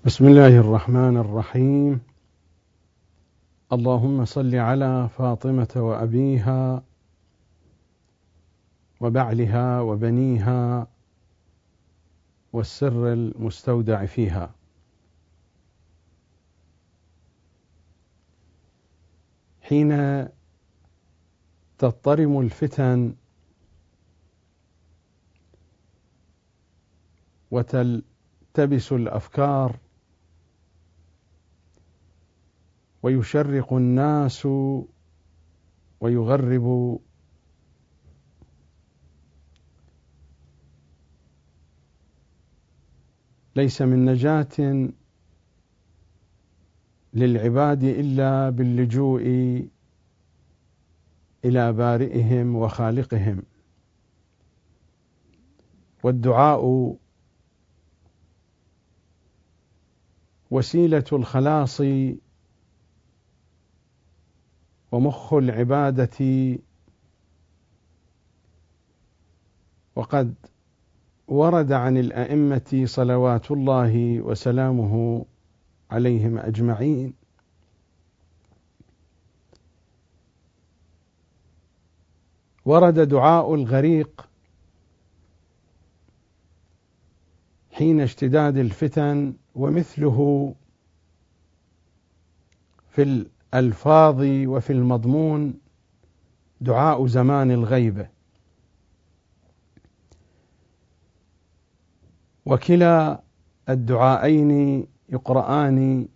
بسم الله الرحمن الرحيم. اللهم صل على فاطمة وأبيها وبعلها وبنيها والسر المستودع فيها. حين تضطرم الفتن وتلتبس الأفكار ويشرق الناس ويغرب ليس من نجاة للعباد إلا باللجوء إلى بارئهم وخالقهم، والدعاء وسيلة الخلاص ومخ العبادة. وقد ورد عن الأئمة صلوات الله وسلامه عليهم أجمعين ورد دعاء الغريق حين اشتداد الفتن، ومثله في الألفاظ وفي المضمون دعاء زمان الغيبة. وكلا الدعاءين يقرآن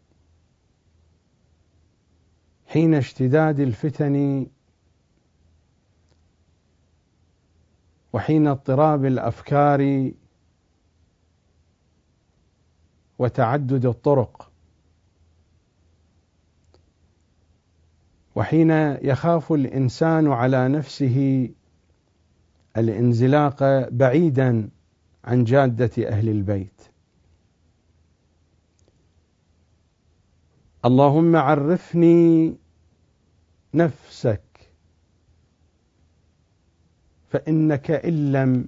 حين اشتداد الفتن وحين اضطراب الأفكار وتعدد الطرق، وحين يخاف الإنسان على نفسه الانزلاق بعيدا عن جادة أهل البيت. اللهم عرفني نفسك فإنك إن لم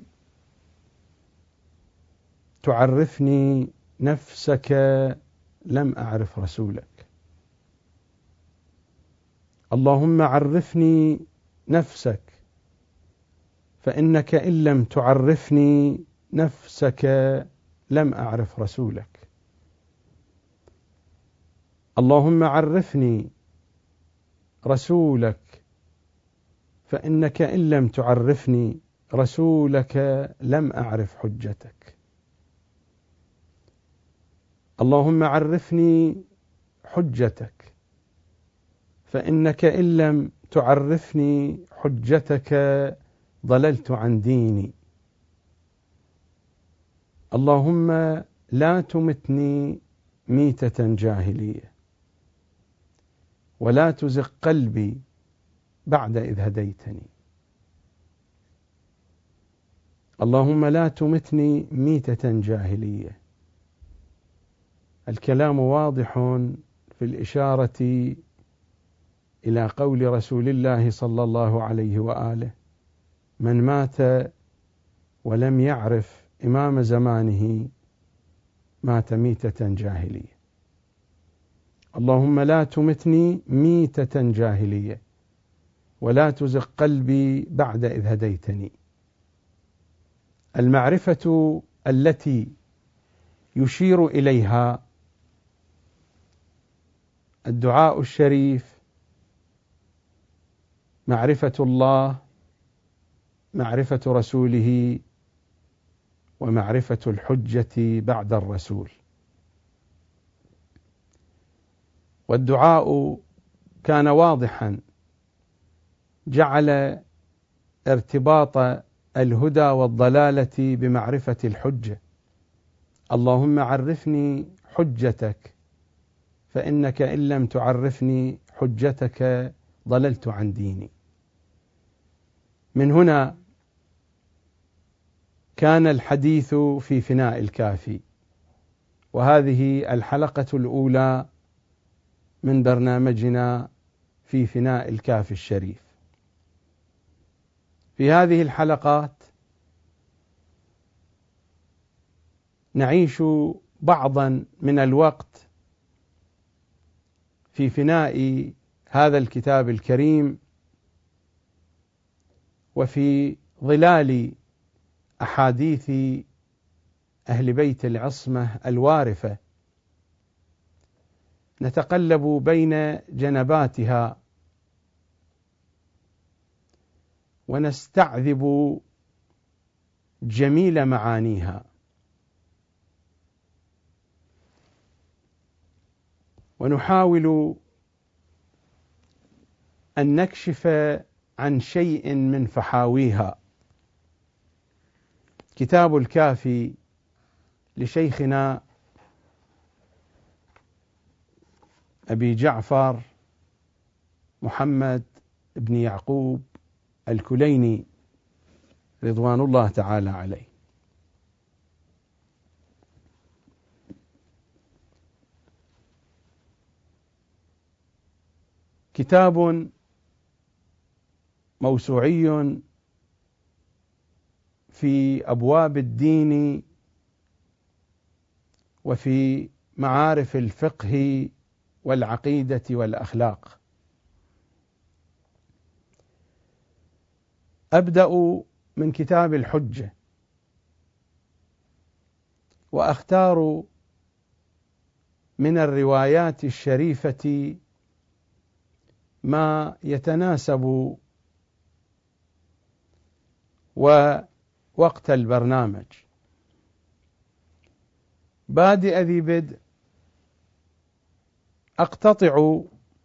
تعرفني نفسك لم أعرف رسولك. اللهم عرفني نفسك فإنك إن لم تعرفني نفسك لم أعرف رسولك. اللهم عرفني رسولك فإنك إن لم تعرفني رسولك لم أعرف حجتك. اللهم عرفني حجتك فإنك إن لم تعرفني حجتك ضللت عن ديني. اللهم لا تمتني ميتة جاهلية ولا تزغ قلبي بعد إذ هديتني. اللهم لا تمتني ميتة جاهلية. الكلام واضح في الإشارة إلى قول رسول الله صلى الله عليه وآله: من مات ولم يعرف إمام زمانه مات ميتة جاهلية. اللهم لا تمتني ميتة جاهلية ولا تزغ قلبي بعد إذ هديتني. المعرفة التي يشير إليها الدعاء الشريف معرفة الله، معرفة رسوله، ومعرفة الحجة بعد الرسول. والدعاء كان واضحا، جعل ارتباط الهدى والضلالة بمعرفة الحجة. اللهم عرفني حجتك فإنك إن لم تعرفني حجتك ضللت عن ديني. من هنا كان الحديث في فناء الكافي، وهذه الحلقة الأولى من برنامجنا في فناء الكافي الشريف. في هذه الحلقات نعيش بعضا من الوقت في فناء هذا الكتاب الكريم وفي ظلال أحاديث أهل بيت العصمة الوارثة، نتقلب بين جنباتها ونستعذب جميل معانيها، ونحاول أن نكشف عن شيء من فحاويها. كتاب الكافي لشيخنا أبي جعفر محمد بن يعقوب الكليني رضوان الله تعالى عليه. كتاب موسوعي في أبواب الدين وفي معارف الفقه والعقيدة والأخلاق. أبدأ من كتاب الحجة، وأختار من الروايات الشريفة ما يتناسب ووقت البرنامج. بادئ ذي بدء أقتطع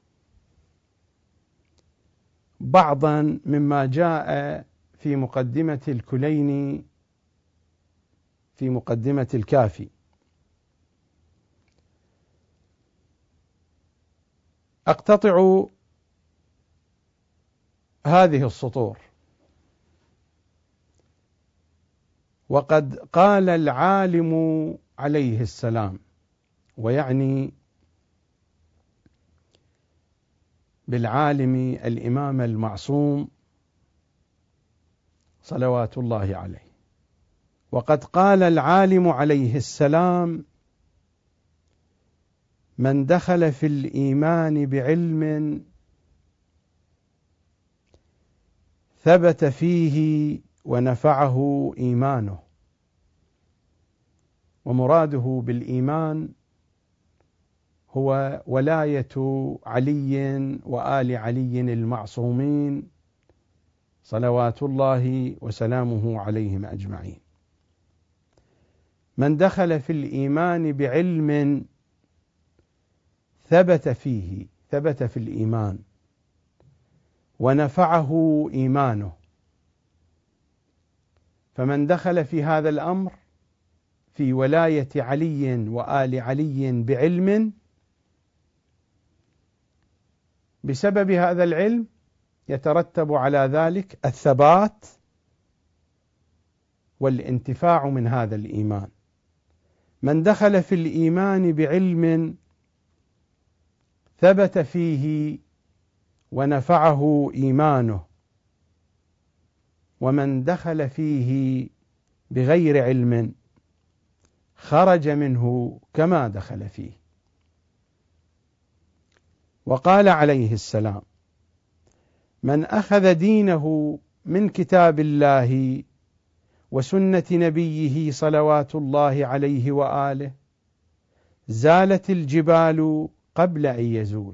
بعضا مما جاء في مقدمة الكليني في مقدمة الكافي. أقتطع هذه السطور: وقد قال العالم عليه السلام، ويعني بالعالم الإمام المعصوم صلوات الله عليه. وقد قال العالم عليه السلام: من دخل في الإيمان بعلم ثبت فيه ونفعه إيمانه. ومراده بالإيمان هو ولاية علي وآل علي المعصومين صلوات الله وسلامه عليهم أجمعين. من دخل في الإيمان بعلم ثبت فيه، ثبت في الإيمان، ونفعه إيمانه. فمن دخل في هذا الأمر في ولاية علي وآل علي بعلم، بسبب هذا العلم يترتب على ذلك الثبات والانتفاع من هذا الإيمان. من دخل في الإيمان بعلم ثبت فيه ونفعه إيمانه، ومن دخل فيه بغير علم خرج منه كما دخل فيه. وقال عليه السلام: من أخذ دينه من كتاب الله وسنة نبيه صلوات الله عليه وآله زالت الجبال قبل أن يزول.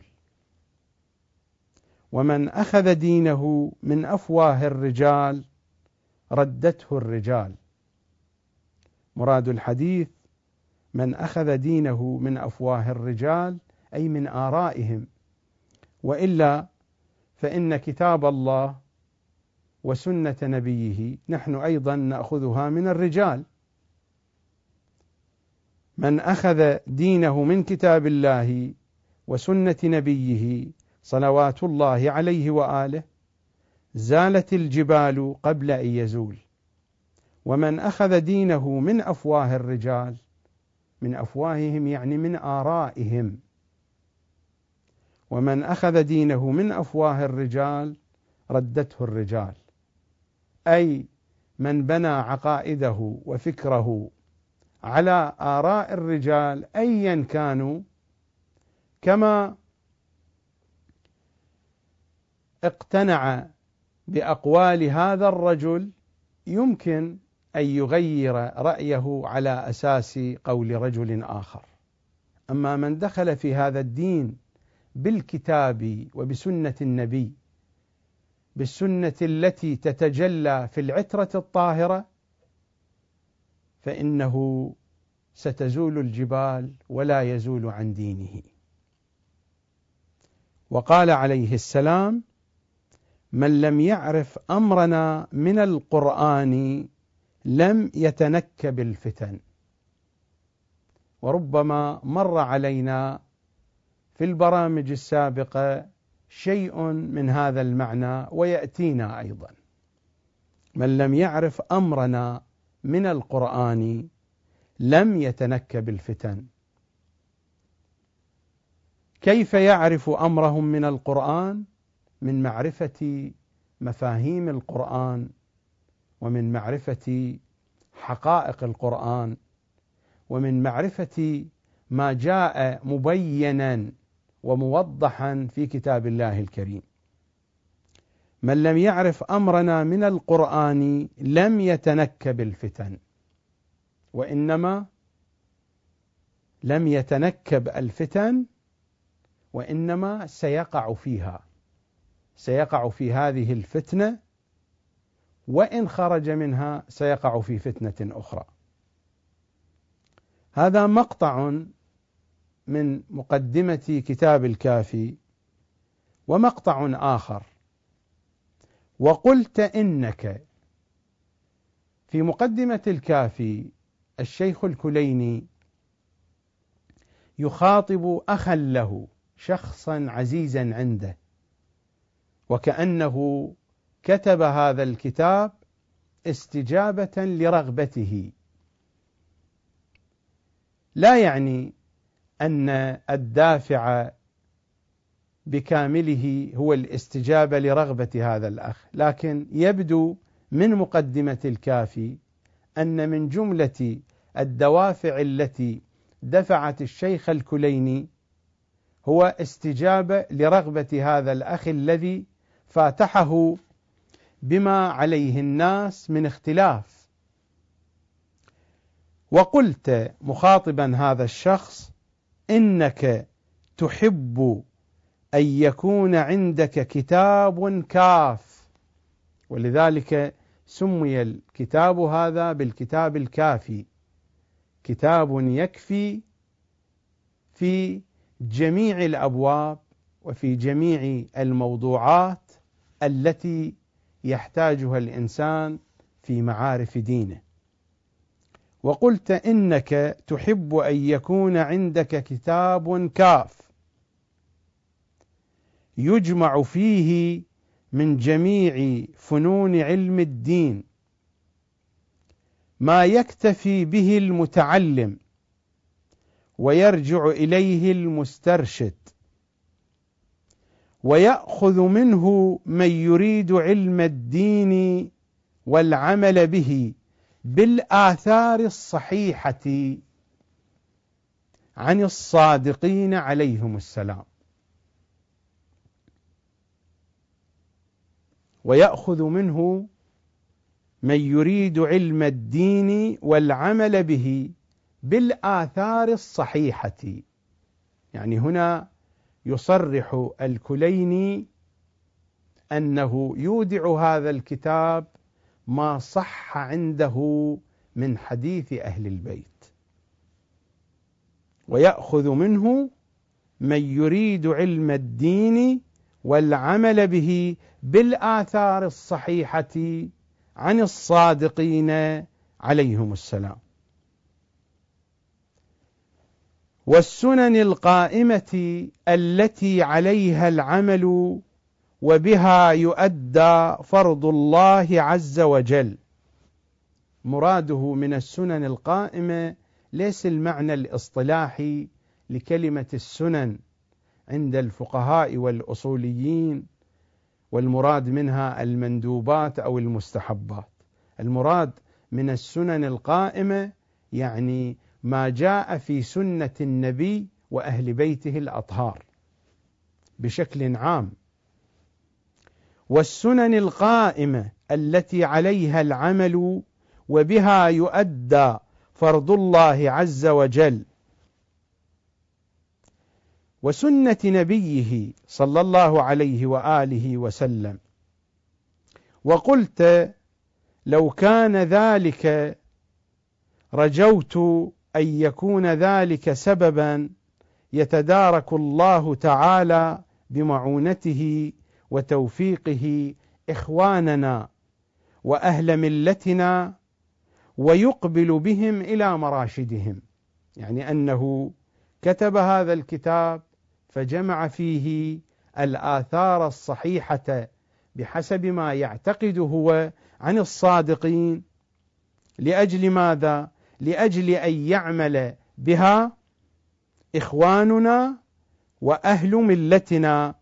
ومن أخذ دينه من أفواه الرجال ردته الرجال. مراد الحديث: من أخذ دينه من أفواه الرجال، أي من آرائهم، وإلا فإن كتاب الله وسنة نبيه نحن أيضا نأخذها من الرجال. من أخذ دينه من كتاب الله وسنة نبيه صلوات الله عليه وآله زالت الجبال قبل أن يزول. ومن أخذ دينه من أفواه الرجال، من أفواههم يعني من آرائهم، ومن أخذ دينه من أفواه الرجال ردته الرجال، أي من بنى عقائده وفكره على آراء الرجال أيا كانوا، كما اقتنع بأقوال هذا الرجل يمكن أن يغير رأيه على أساس قول رجل آخر. أما من دخل في هذا الدين بالكتاب وبسنة النبي، بالسنة التي تتجلى في العترة الطاهرة، فإنه ستزول الجبال ولا يزول عن دينه. وقال عليه السلام: من لم يعرف أمرنا من القرآن لم يتنكب الفتن. وربما مر علينا في البرامج السابقة شيء من هذا المعنى ويأتينا أيضا. من لم يعرف أمرنا من القرآن لم يتنكب الفتن. كيف يعرف أمرهم من القرآن؟ من معرفة مفاهيم القرآن، ومن معرفة حقائق القرآن، ومن معرفة ما جاء مبينا وموضحا في كتاب الله الكريم. من لم يعرف أمرنا من القرآن لم يتنكب الفتن، وإنما لم يتنكب الفتن، وإنما سيقع فيها، سيقع في هذه الفتنة، وإن خرج منها سيقع في فتنة أخرى. هذا مقطع من مقدمة كتاب الكافي. ومقطع آخر: وقلت إنك. في مقدمة الكافي الشيخ الكليني يخاطب أخا له، شخصا عزيزا عنده، وكأنه كتب هذا الكتاب استجابة لرغبته. لا يعني أن الدافع بكامله هو الاستجابة لرغبة هذا الأخ، لكن يبدو من مقدمة الكافي أن من جملة الدوافع التي دفعت الشيخ الكليني هو استجابة لرغبة هذا الأخ الذي فاتحه بما عليه الناس من اختلاف. وقلت مخاطبا هذا الشخص: إنك تحب أن يكون عندك كتاب كاف. ولذلك سمي الكتاب هذا بالكتاب الكافي، كتاب يكفي في جميع الأبواب وفي جميع الموضوعات التي يحتاجها الإنسان في معارف دينه. وقلت إنك تحب أن يكون عندك كتاب كاف يجمع فيه من جميع فنون علم الدين ما يكتفي به المتعلم ويرجع إليه المسترشد، ويأخذ منه من يريد علم الدين والعمل به بالآثار الصحيحة عن الصادقين عليهم السلام. ويأخذ منه من يريد علم الدين والعمل به بالآثار الصحيحة. يعني هنا يصرح الكليني أنه يودع هذا الكتاب ما صح عنده من حديث أهل البيت، ويأخذ منه من يريد علم الدين والعمل به بالآثار الصحيحة عن الصادقين عليهم السلام، والسنن القائمة التي عليها العمل وبها يؤدى فرض الله عز وجل. مراده من السنن القائمة ليس المعنى الاصطلاحي لكلمة السنن عند الفقهاء والأصوليين، والمراد منها المندوبات أو المستحبات. المراد من السنن القائمة يعني ما جاء في سنة النبي وأهل بيته الأطهار بشكل عام، والسنن القائمة التي عليها العمل وبها يؤدى فرض الله عز وجل، وسنة نبيه صلى الله عليه وآله وسلم. وقلت لو كان ذلك رجوت أن يكون ذلك سببا يتدارك الله تعالى بمعونته وتوفيقه إخواننا وأهل ملتنا ويقبل بهم إلى مراشدهم، يعني أنه كتب هذا الكتاب فجمع فيه الآثار الصحيحة بحسب ما يعتقد هو عن الصادقين. لأجل ماذا؟ لأجل أن يعمل بها إخواننا وأهل ملتنا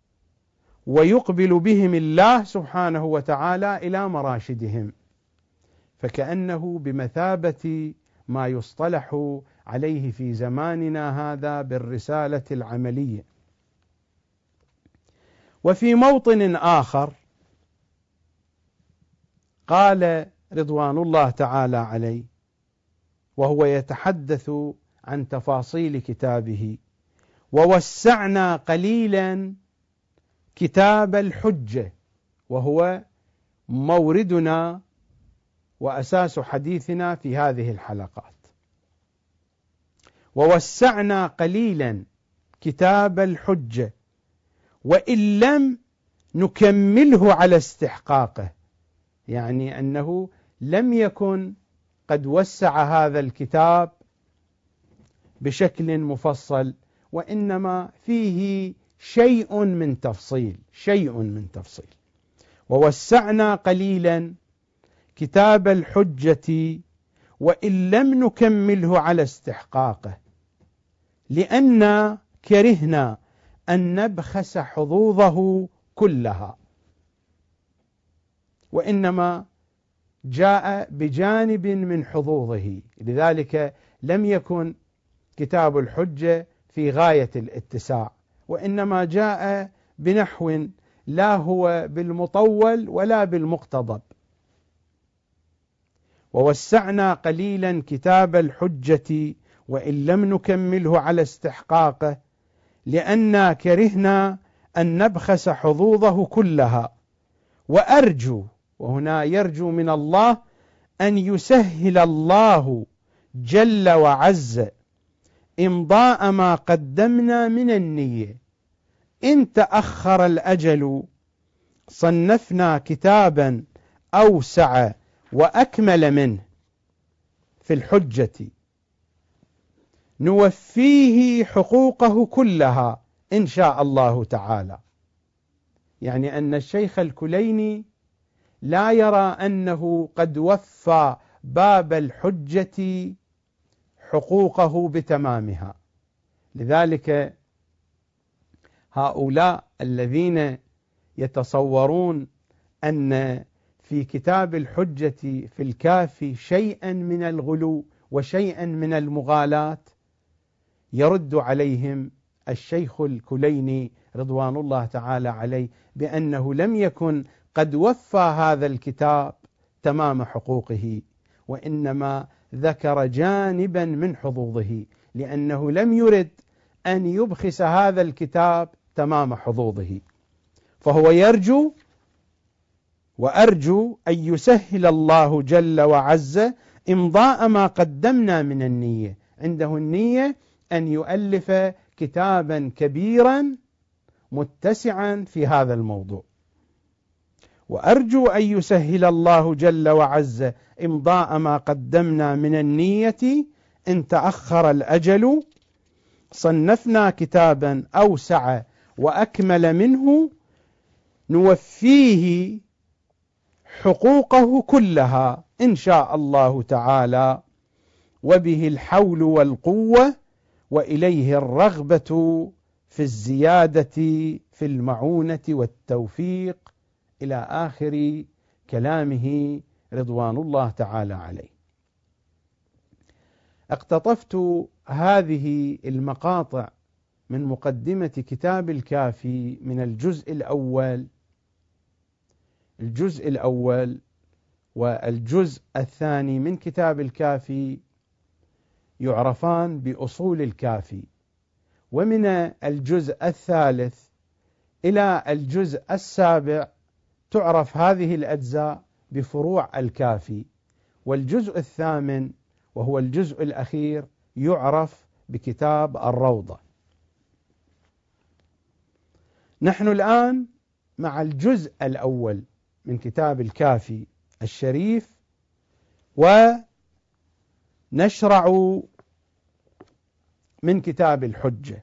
ويقبل بهم الله سبحانه وتعالى إلى مراشدهم، فكأنه بمثابة ما يصطلح عليه في زماننا هذا بالرسالة العملية. وفي موطن آخر قال رضوان الله تعالى عليه وهو يتحدث عن تفاصيل كتابه: ووسعنا قليلا كتاب الحجة، وهو موردنا وأساس حديثنا في هذه الحلقات. ووسعنا قليلا كتاب الحجة وإن لم نكمله على استحقاقه، يعني أنه لم يكن قد وسع هذا الكتاب بشكل مفصل، وإنما فيه شيء من تفصيل. ووسعنا قليلا كتاب الحجة وإن لم نكمله على استحقاقه، لأن كرهنا أن نبخس حظوظه كلها، وإنما جاء بجانب من حظوظه، لذلك لم يكن كتاب الحجة في غاية الاتساع، وإنما جاء بنحو لا هو بالمطول ولا بالمقتضب. ووسعنا قليلا كتاب الحجة وإن لم نكمله على استحقاقه، لأننا كرهنا أن نبخس حظوظه كلها. وأرجو، وهنا يرجو من الله أن يسهل الله جل وعز إمضاء ما قدمنا من النية. إن تأخر الأجل صنفنا كتابا أوسع وأكمل منه في الحجة نوفيه حقوقه كلها إن شاء الله تعالى. يعني أن الشيخ الكليني لا يرى أنه قد وفى باب الحجة حقوقه بتمامها، لذلك هؤلاء الذين يتصورون أن في كتاب الحجة في الكافي شيئا من الغلو وشيئا من المغالاة، يرد عليهم الشيخ الكليني رضوان الله تعالى عليه بأنه لم يكن قد وفى هذا الكتاب تمام حقوقه، وإنما ذكر جانبا من حظوظه، لأنه لم يرد أن يبخس هذا الكتاب تمام حظوظه. فهو يرجو وأرجو أن يسهل الله جل وعز إمضاء ما قدمنا من النية. عنده النية أن يؤلف كتابا كبيرا متسعا في هذا الموضوع. وأرجو أن يسهل الله جل وعز إمضاء ما قدمنا من النية. إن تأخر الأجل صنفنا كتابا أوسع وأكمل منه نوفيه حقوقه كلها إن شاء الله تعالى، وبه الحول والقوة وإليه الرغبة في الزيادة في المعونة والتوفيق، إلى آخر كلامه رضوان الله تعالى عليه. اقتطفت هذه المقاطع من مقدمة كتاب الكافي من الجزء الأول والجزء الثاني من كتاب الكافي يعرفان بأصول الكافي، ومن الجزء الثالث إلى الجزء السابع تعرف هذه الأجزاء بفروع الكافي، والجزء الثامن وهو الجزء الأخير يعرف بكتاب الروضة. نحن الآن مع الجزء الأول من كتاب الكافي الشريف، ونشرع من كتاب الحجة،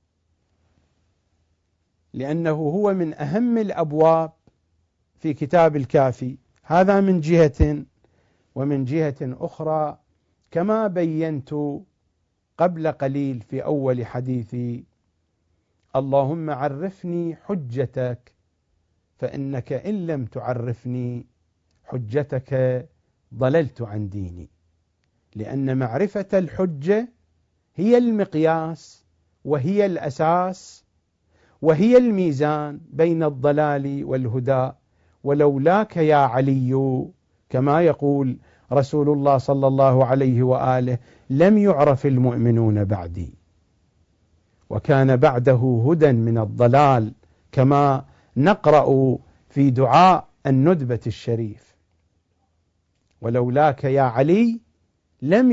لأنه هو من أهم الأبواب في كتاب الكافي، هذا من جهة، ومن جهة أخرى كما بينت قبل قليل في أول حديثي: اللهم عرفني حجتك، فإنك إن لم تعرفني حجتك ضللت عن ديني. لأن معرفة الحجة هي المقياس وهي الأساس وهي الميزان بين الضلال والهدى. ولولاك يا علي، كما يقول رسول الله صلى الله عليه وآله: لم يعرف المؤمنون بعدي، وكان بعده هدى من الضلال، كما نقرأ في دعاء الندبة الشريف: ولولاك يا علي لم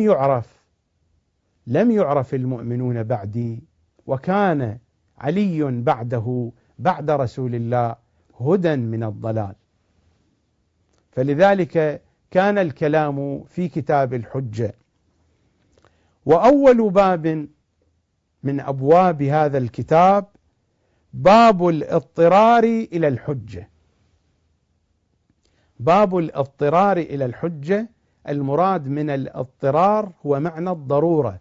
يعرف المؤمنون بعدي، وكان علي بعده بعد رسول الله هدى من الضلال. فلذلك كان الكلام في كتاب الحجة. وأول باب من أبواب هذا الكتاب باب الاضطرار إلى الحجة. باب الاضطرار إلى الحجة، المراد من الاضطرار هو معنى الضرورة،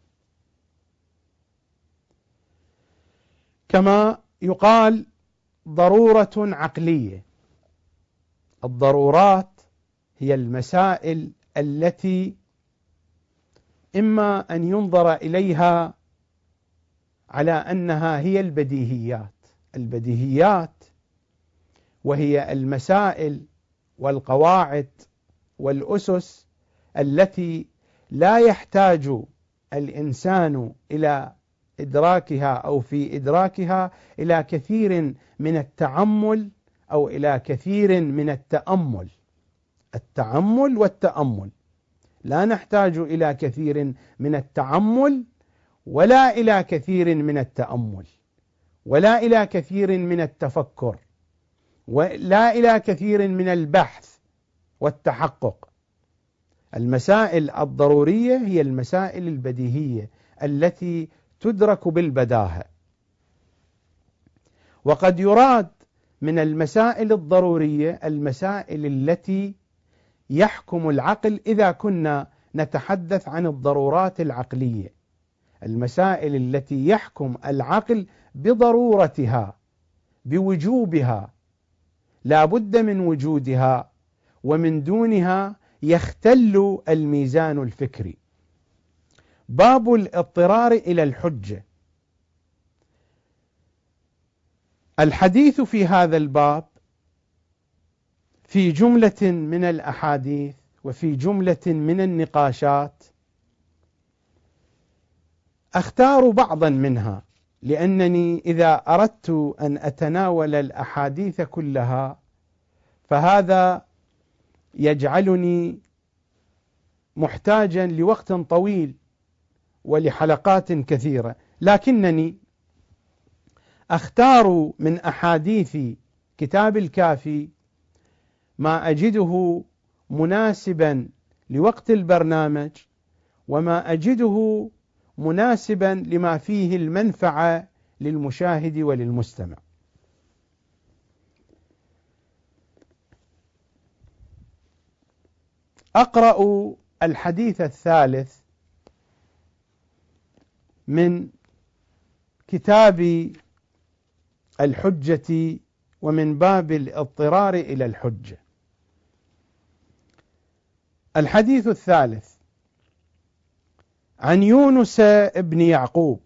كما يقال ضرورة عقلية. الضرورات هي المسائل التي إما أن ينظر إليها على أنها هي البديهيات، وهي المسائل والقواعد والأسس التي لا يحتاج الإنسان إلى إدراكها أو في إدراكها إلى كثير من التعمل أو إلى كثير من التأمل. التعمل والتأمل، لا نحتاج إلى كثير من التعمل ولا إلى كثير من التأمل ولا إلى كثير من التفكر ولا إلى كثير من البحث والتحقق. المسائل الضرورية هي المسائل البديهية التي تدرك بالبداهة. وقد يراد من المسائل الضرورية المسائل التي يحكم العقل، إذا كنا نتحدث عن الضرورات العقلية، المسائل التي يحكم العقل بضرورتها بوجوبها، لا بد من وجودها، ومن دونها يختل الميزان الفكري. باب الاضطرار إلى الحجة. الحديث في هذا الباب في جملة من الأحاديث وفي جملة من النقاشات، أختار بعضا منها، لأنني إذا أردت أن أتناول الأحاديث كلها فهذا يجعلني محتاجا لوقت طويل ولحلقات كثيرة، لكنني أختار من أحاديث كتاب الكافي ما أجده مناسبا لوقت البرنامج، وما أجده مناسبا لما فيه المنفعة للمشاهد وللمستمع. أقرأ الحديث الثالث من كتاب الحجة ومن باب الاضطرار إلى الحجة. الحديث الثالث: عن يونس ابن يعقوب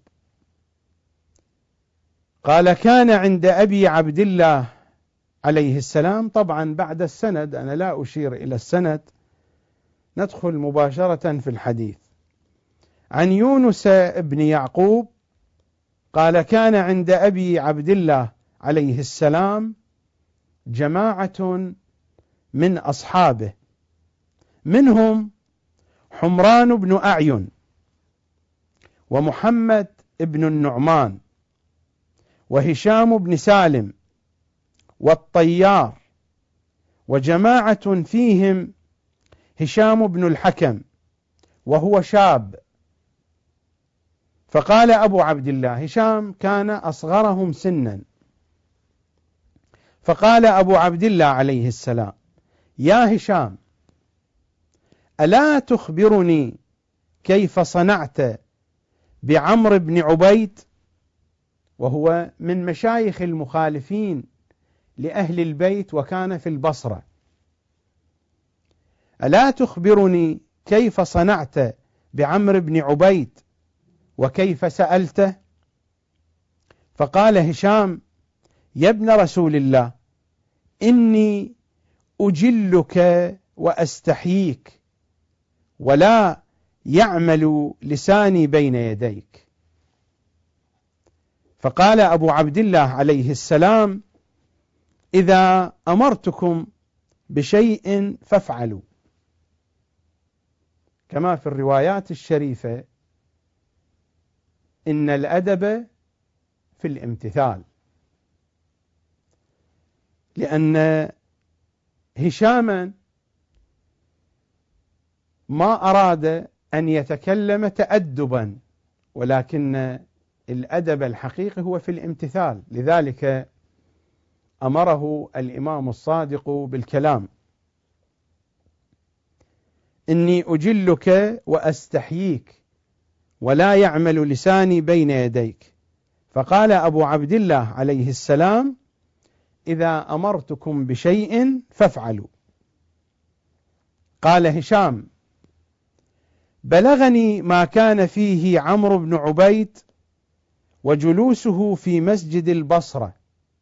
قال كان عند أبي عبد الله عليه السلام. طبعا بعد السند، أنا لا أشير إلى السند، ندخل مباشرة في الحديث. عن يونس ابن يعقوب قال كان عند أبي عبد الله عليه السلام جماعة من أصحابه، منهم حمران بن أعين ومحمد بن النعمان وهشام بن سالم والطيار، وجماعة فيهم هشام بن الحكم وهو شاب. فقال أبو عبد الله، هشام كان أصغرهم سنا، فقال أبو عبد الله عليه السلام: يا هشام، ألا تخبرني كيف صنعت بعمرو بن عبيد، وهو من مشايخ المخالفين لأهل البيت وكان في البصرة. ألا تخبرني كيف صنعت بعمرو بن عبيد وكيف سألته؟ فقال هشام: يا ابن رسول الله، إني أجلك وأستحييك، ولا يعمل لساني بين يديك. فقال أبو عبد الله عليه السلام: إذا أمرتكم بشيء فافعلوا، كما في الروايات الشريفة: إن الأدب في الامتثال. لأن هشاما ما أراد أن يتكلم تأدبا، ولكن الأدب الحقيقي هو في الامتثال، لذلك أمره الإمام الصادق بالكلام: إني أجلك وأستحييك، ولا يعمل لساني بين يديك. فقال أبو عبد الله عليه السلام: إذا أمرتكم بشيء فافعلوا. قال هشام: بلغني ما كان فيه عمرو بن عبيد وجلوسه في مسجد البصرة،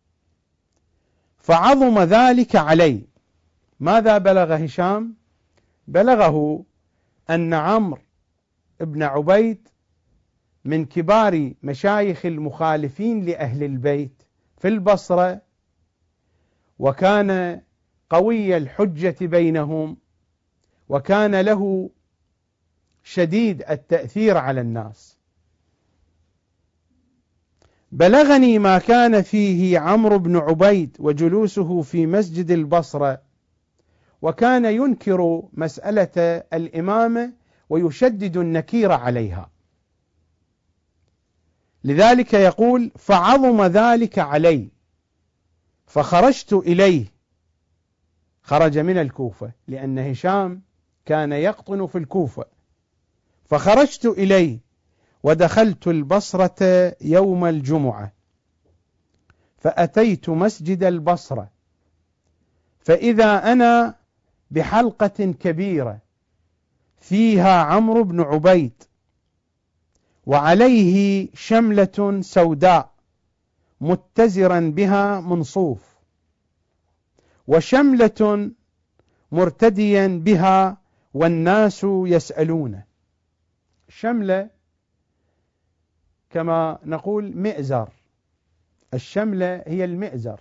فعظم ذلك علي. ماذا بلغ هشام؟ بلغه أن عمرو بن عبيد من كبار مشايخ المخالفين لأهل البيت في البصرة، وكان قوي الحجة بينهم، وكان له شديد التأثير على الناس. بلغني ما كان فيه عمرو بن عبيد وجلوسه في مسجد البصرة، وكان ينكر مسألة الإمامة ويشدد النكير عليها، لذلك يقول: فعظم ذلك علي فخرجت إليه. خرج من الكوفة، لأن هشام كان يقطن في الكوفة. فخرجت إليه ودخلت البصرة يوم الجمعة، فأتيت مسجد البصرة، فإذا أنا بحلقة كبيرة فيها عمرو بن عبيد، وعليه شملة سوداء متزرا بها منصوف، وشملة مرتديا بها والناس يسألونه. شملة كما نقول مئزر، الشملة هي المئزر.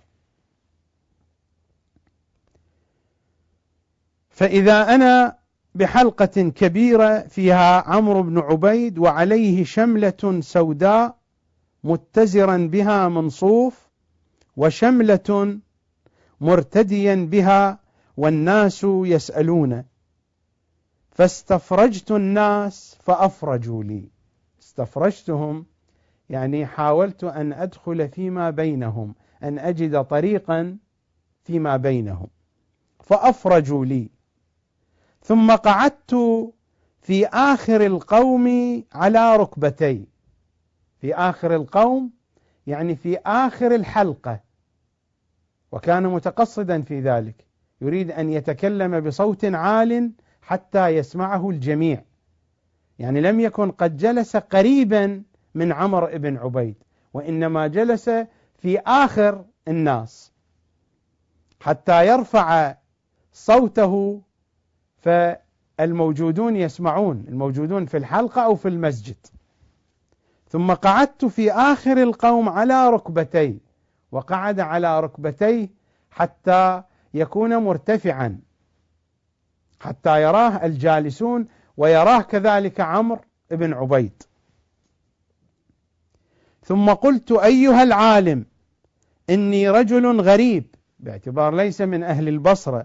فإذا أنا بحلقة كبيرة فيها عمرو بن عبيد وعليه شملة سوداء متزرا بها منصوف، وشملة مرتديا بها والناس يسألون، فاستفرجت الناس فأفرجوا لي. استفرجتهم يعني حاولت أن أدخل فيما بينهم، أن أجد طريقا فيما بينهم، فأفرجوا لي. ثم قعدت في آخر القوم على ركبتي. في آخر القوم يعني في آخر الحلقة، وكان متقصدا في ذلك، يريد أن يتكلم بصوت عال حتى يسمعه الجميع، يعني لم يكن قد جلس قريبا من عمرو بن عبيد، وإنما جلس في آخر الناس حتى يرفع صوته فالموجودون يسمعون، الموجودون في الحلقة أو في المسجد. ثم قعدت في آخر القوم على ركبتي، وقعد على ركبتيه حتى يكون مرتفعا حتى يراه الجالسون ويراه كذلك عمرو بن عبيد. ثم قلت: أيها العالم، إني رجل غريب، باعتبار ليس من أهل البصرة،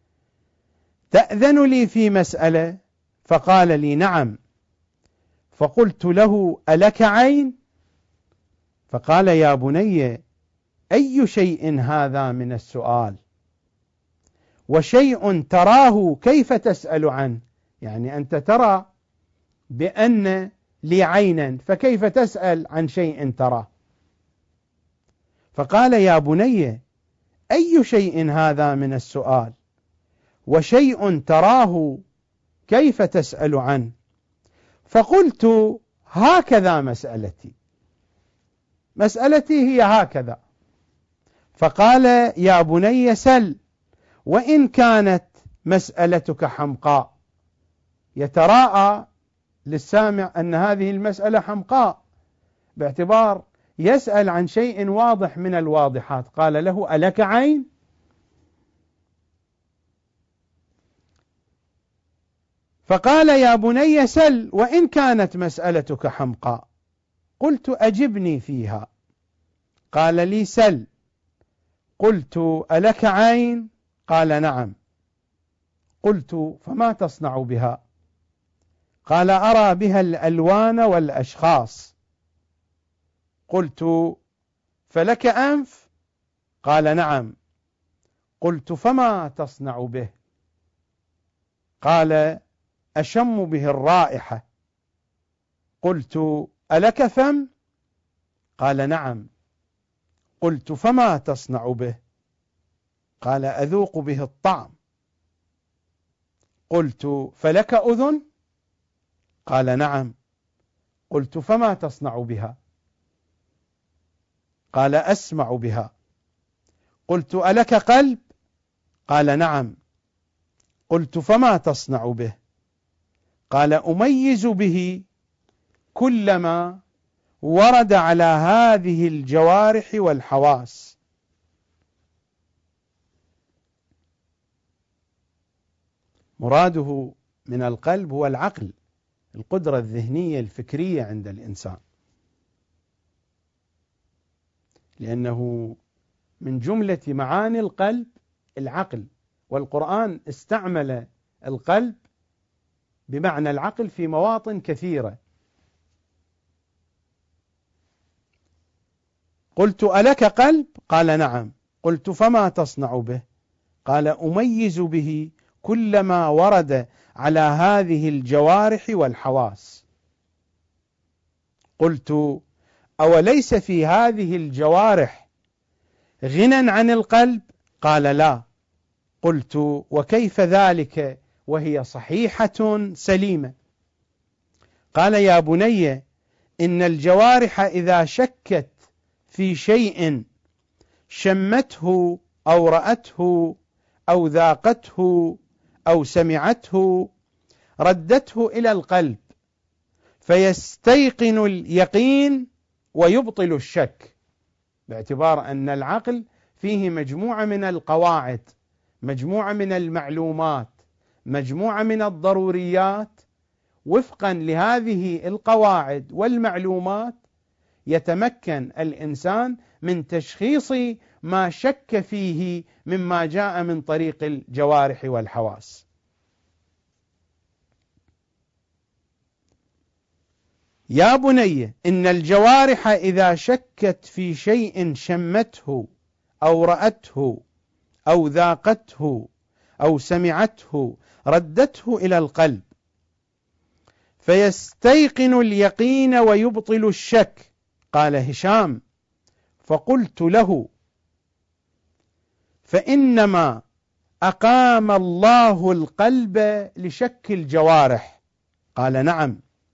تأذن لي في مسألة؟ فقال لي: نعم. فقلت له: ألك عين؟ فقال: يا بني، أي شيء هذا من السؤال؟ وشيء تراه كيف تسأل عنه؟ يعني أنت ترى بأن لي عينا، فكيف تسأل عن شيء تراه؟ فقال: يا بني، أي شيء هذا من السؤال؟ وشيء تراه كيف تسأل عنه؟ فقلت: هكذا مسألتي هي هكذا. فقال: يا بني، سل، وإن كانت مسألتك حمقاء. يتراءى للسامع أن هذه المسألة حمقاء، باعتبار يسأل عن شيء واضح من الواضحات. قال له: ألك عين؟ فقال: يا بني، سل، وإن كانت مسألتك حمقاء. قلت: أجبني فيها. قال لي: سل. قلت: ألك عين؟ قال: نعم. قلت: فما تصنع بها؟ قال: أرى بها الألوان والأشخاص. قلت: فلك أنف؟ قال: نعم. قلت: فما تصنع به؟ قال: أشم به الرائحة. قلت: ألك فم؟ قال: نعم. قلت: فما تصنع به؟ قال: أذوق به الطعم. قلت: فلك أذن؟ قال: نعم. قلت: فما تصنع بها؟ قال: أسمع بها. قلت: ألك قلب؟ قال: نعم. قلت: فما تصنع به؟ قال: أميز به كلما ورد على هذه الجوارح والحواس. مراده من القلب هو العقل، القدرة الذهنية الفكرية عند الإنسان، لأنه من جملة معاني القلب العقل، والقرآن استعمل القلب بمعنى العقل في مواطن كثيرة. قلت: ألك قلب؟ قال: نعم. قلت: فما تصنع به؟ قال: أميز به كلما ورد على هذه الجوارح والحواس. قلت: أوليس في هذه الجوارح غنى عن القلب؟ قال: لا. قلت: وكيف ذلك وهي صحيحة سليمة؟ قال: يا بني، إن الجوارح إذا شكت في شيء شمته أو رأته أو ذاقته أو سمعته ردته إلى القلب فيستيقن اليقين ويبطل الشك، باعتبار أن العقل فيه مجموعة من القواعد، مجموعة من المعلومات، مجموعة من الضروريات. وفقا لهذه القواعد والمعلومات يتمكن الإنسان من تشخيص ما شك فيه مما جاء من طريق الجوارح والحواس. يا بني، إن الجوارح إذا شكت في شيء شمته أو رأته أو ذاقته أو سمعته ردته إلى القلب فيستيقن اليقين ويبطل الشك. قال هشام: فقلت له: فإنما أقام الله القلب لشك الجوارح. قال: نعم.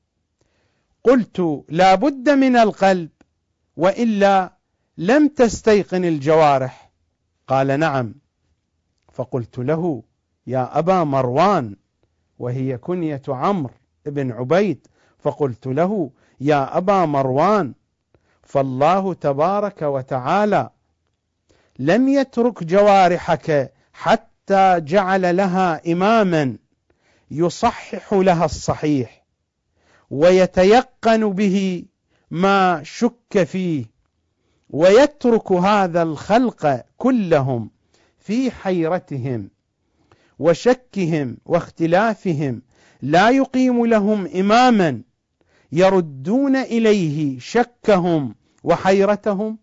قلت: لا بد من القلب، وإلا لم تستيقن الجوارح. قال: نعم. فقلت له: يا أبا مروان، وهي كنية عمرو بن عبيد، فقلت له: يا أبا مروان، فالله تبارك وتعالى لم يترك جوارحك حتى جعل لها إماما يصحح لها الصحيح ويتيقن به ما شك فيه، ويترك هذا الخلق كلهم في حيرتهم وشكهم واختلافهم، لا يقيم لهم إماما يردون إليه شكهم وحيرتهم،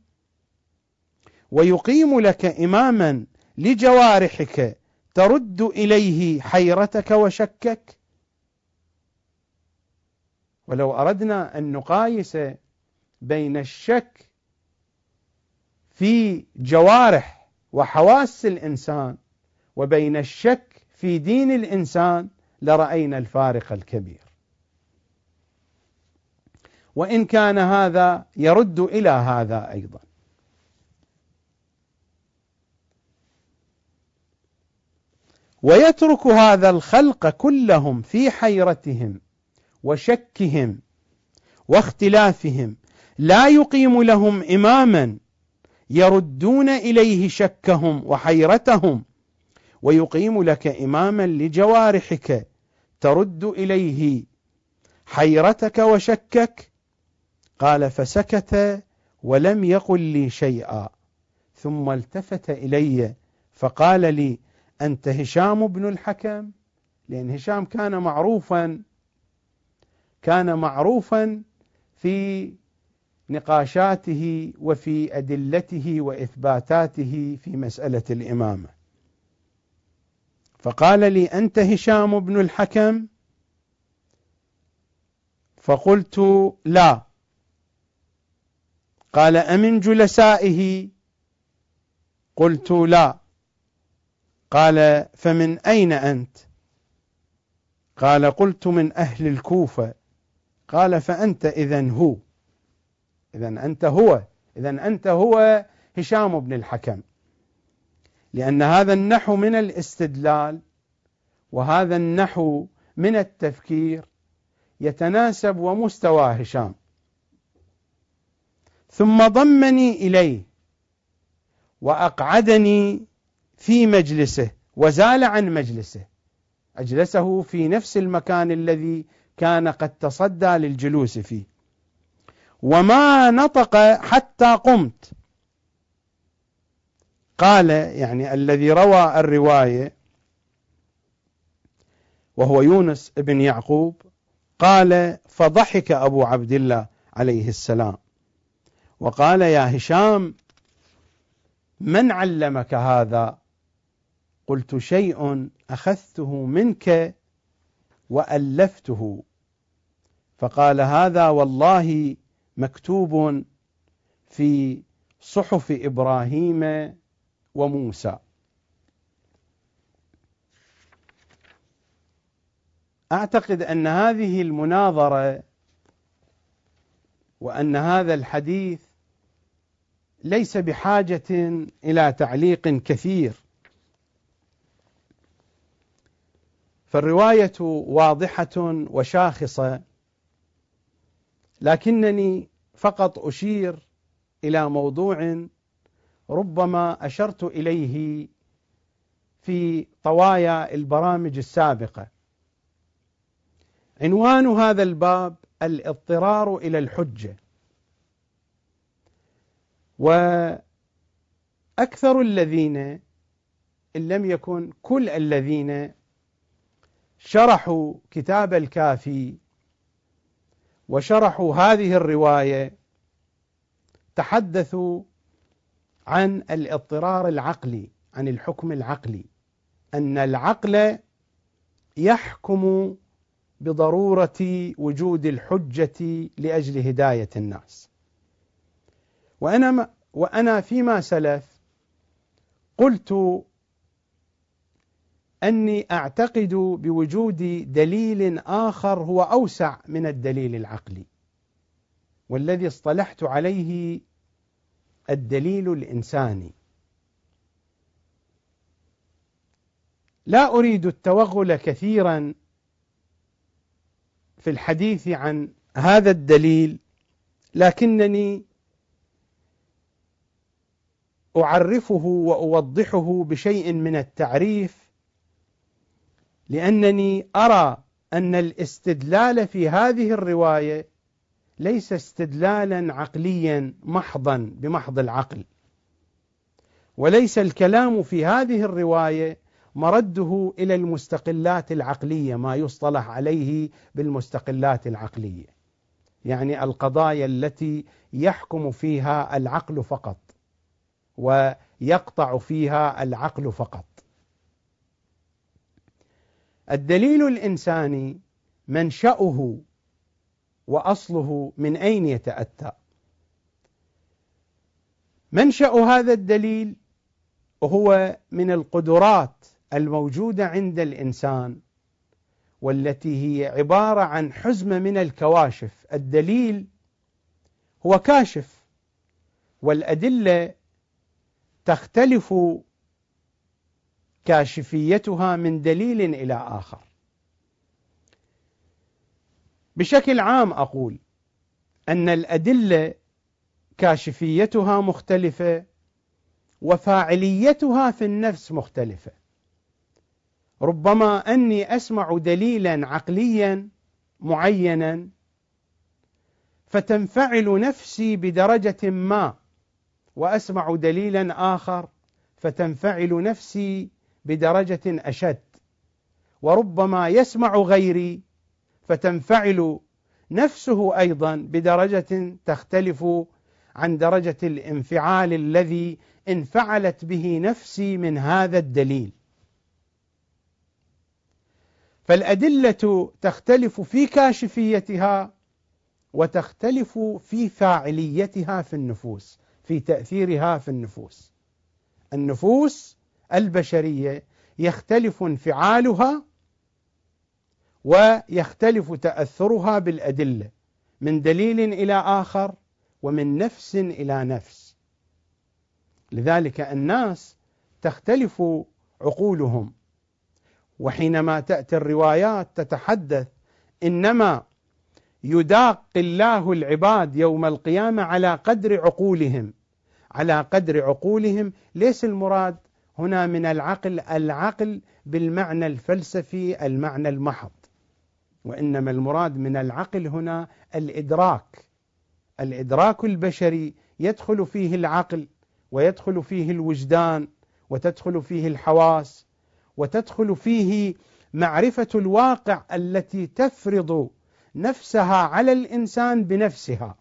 ويقيم لك إماما لجوارحك ترد إليه حيرتك وشكك. ولو أردنا أن نقايس بين الشك في جوارح وحواس الإنسان وبين الشك في دين الإنسان لرأينا الفارق الكبير، وإن كان هذا يرد إلى هذا أيضا. ويترك هذا الخلق كلهم في حيرتهم وشكهم واختلافهم، لا يقيم لهم إماما يردون إليه شكهم وحيرتهم، ويقيم لك إماما لجوارحك ترد إليه حيرتك وشكك. قال: فسكت ولم يقل لي شيئا، ثم التفت إلي فقال لي: أنت هشام بن الحكم؟ لأن هشام كان معروفا في نقاشاته وفي أدلته وإثباتاته في مسألة الإمامة. فقال لي: أنت هشام بن الحكم؟ فقلت: لا. قال: أمن جلسائه؟ قلت: لا. قال: فمن أين أنت؟ قال: قلت: من أهل الكوفة. قال: فأنت إذن هو، إذن أنت هو هشام بن الحكم، لأن هذا النحو من الاستدلال وهذا النحو من التفكير يتناسب ومستوى هشام. ثم ضمني إليه وأقعدني في مجلسه وزال عن مجلسه، أجلسه في نفس المكان الذي كان قد تصدى للجلوس فيه، وما نطق حتى قمت. قال يعني الذي روى الرواية وهو يونس بن يعقوب، قال: فضحك أبو عبد الله عليه السلام وقال: يا هشام، من علمك هذا؟ قلت: شيء أخذته منك وألفته. فقال: هذا والله مكتوب في صحف إبراهيم وموسى. أعتقد أن هذه المناظرة وأن هذا الحديث ليس بحاجة إلى تعليق كثير، فالرواية واضحة وشاخصة، لكنني فقط أشير إلى موضوع ربما أشرت إليه في طوايا البرامج السابقة. عنوان هذا الباب: الاضطرار إلى الحجة. وأكثر الذين، إن لم يكن كل الذين شرحوا كتاب الكافي وشرحوا هذه الرواية تحدثوا عن الاضطرار العقلي، عن الحكم العقلي، أن العقل يحكم بضرورة وجود الحجة لأجل هداية الناس. وأنا فيما سلف قلت أني أعتقد بوجود دليل آخر هو أوسع من الدليل العقلي، والذي اصطلحت عليه الدليل الإنساني. لا أريد التوغل كثيرا في الحديث عن هذا الدليل، لكنني أعرفه وأوضحه بشيء من التعريف، لأنني أرى أن الاستدلال في هذه الرواية ليس استدلالا عقليا محضا بمحض العقل، وليس الكلام في هذه الرواية مرده إلى المستقلات العقلية، ما يصطلح عليه بالمستقلات العقلية، يعني القضايا التي يحكم فيها العقل فقط ويقطع فيها العقل فقط. الدليل الإنساني منشأه وأصله من أين يتأتى؟ منشأ هذا الدليل هو من القدرات الموجودة عند الإنسان، والتي هي عبارة عن حزمة من الكواشف. الدليل هو كاشف، والأدلة تختلف كاشفيتها من دليل إلى آخر. بشكل عام أقول أن الأدلة كاشفيتها مختلفة وفاعليتها في النفس مختلفة. ربما أني أسمع دليلا عقليا معينا فتنفعل نفسي بدرجة ما، وأسمع دليلا آخر فتنفعل نفسي بدرجة أشد، وربما يسمع غيري فتنفعل نفسه أيضا بدرجة تختلف عن درجة الانفعال الذي انفعلت به نفسي من هذا الدليل. فالأدلة تختلف في كاشفيتها وتختلف في فاعليتها في النفوس، في تأثيرها في النفوس. النفوس البشرية يختلف انفعالها ويختلف تأثرها بالأدلة من دليل إلى آخر ومن نفس إلى نفس. لذلك الناس تختلف عقولهم، وحينما تأتي الروايات تتحدث إنما يداق الله العباد يوم القيامة على قدر عقولهم، على قدر عقولهم. ليس المراد هنا من العقل بالمعنى الفلسفي المعنى المحض، وإنما المراد من العقل هنا الإدراك البشري، يدخل فيه العقل ويدخل فيه الوجدان وتدخل فيه الحواس وتدخل فيه معرفة الواقع التي تفرض نفسها على الإنسان بنفسها.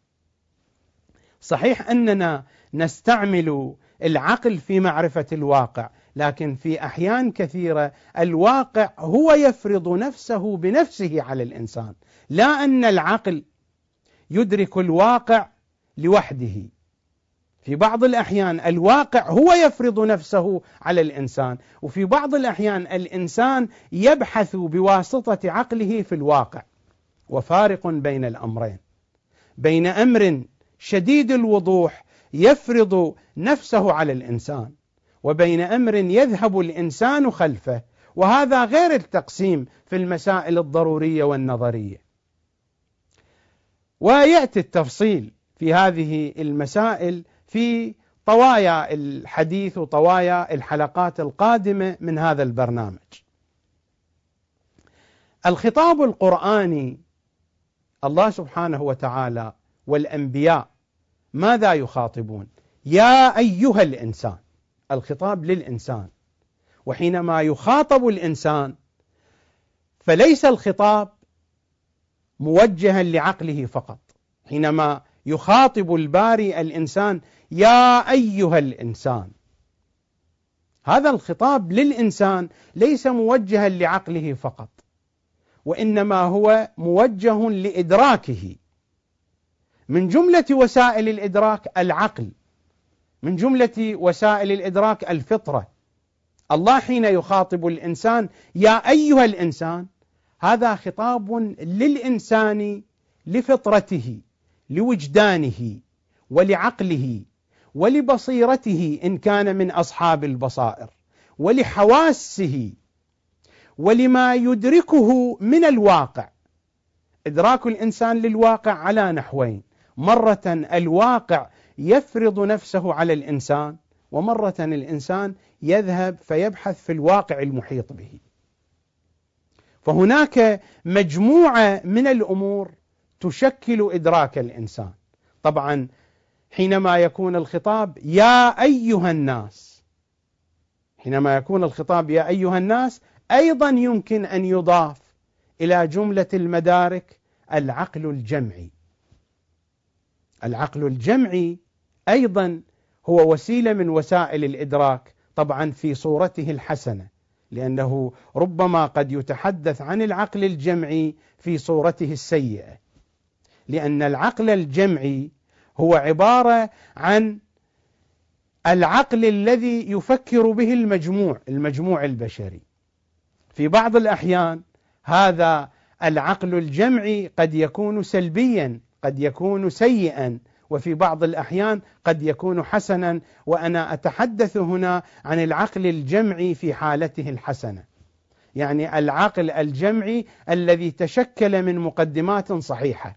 صحيح أننا نستعمل العقل في معرفة الواقع، لكن في أحيان كثيرة الواقع هو يفرض نفسه بنفسه على الإنسان، لا أن العقل يدرك الواقع لوحده. في بعض الأحيان الواقع هو يفرض نفسه على الإنسان، وفي بعض الأحيان الإنسان يبحث بواسطة عقله في الواقع. وفارق بين الأمرين، بين أمر شديد الوضوح يفرض نفسه على الإنسان وبين أمر يذهب الإنسان خلفه، وهذا غير التقسيم في المسائل الضرورية والنظرية. ويأتي التفصيل في هذه المسائل في طوايا الحديث وطوايا الحلقات القادمة من هذا البرنامج. الخطاب القرآني، الله سبحانه وتعالى والأنبياء ماذا يخاطبون؟ يا أيها الإنسان، الخطاب للإنسان. وحينما يخاطب الإنسان فليس الخطاب موجها لعقله فقط. حينما يخاطب الباري الإنسان يا أيها الإنسان، هذا الخطاب للإنسان ليس موجها لعقله فقط، وإنما هو موجه لإدراكه. من جملة وسائل الإدراك العقل، من جملة وسائل الإدراك الفطرة. الله حين يخاطب الإنسان يا أيها الإنسان، هذا خطاب للإنسان لفطرته، لوجدانه ولعقله ولبصيرته إن كان من أصحاب البصائر، ولحواسه، ولما يدركه من الواقع. إدراك الإنسان للواقع على نحوين: مرة الواقع يفرض نفسه على الإنسان، ومرة الإنسان يذهب فيبحث في الواقع المحيط به. فهناك مجموعة من الأمور تشكل إدراك الإنسان. طبعا حينما يكون الخطاب يا أيها الناس، حينما يكون الخطاب يا أيها الناس، أيضا يمكن أن يضاف إلى جملة المدارك العقل الجمعي. العقل الجمعي أيضا هو وسيلة من وسائل الإدراك، طبعا في صورته الحسنة، لأنه ربما قد يتحدث عن العقل الجمعي في صورته السيئة، لأن العقل الجمعي هو عبارة عن العقل الذي يفكر به المجموع البشري. في بعض الأحيان هذا العقل الجمعي قد يكون سلبيا، قد يكون سيئا، وفي بعض الأحيان قد يكون حسنا، وأنا أتحدث هنا عن العقل الجمعي في حالته الحسنة، يعني العقل الجمعي الذي تشكل من مقدمات صحيحة.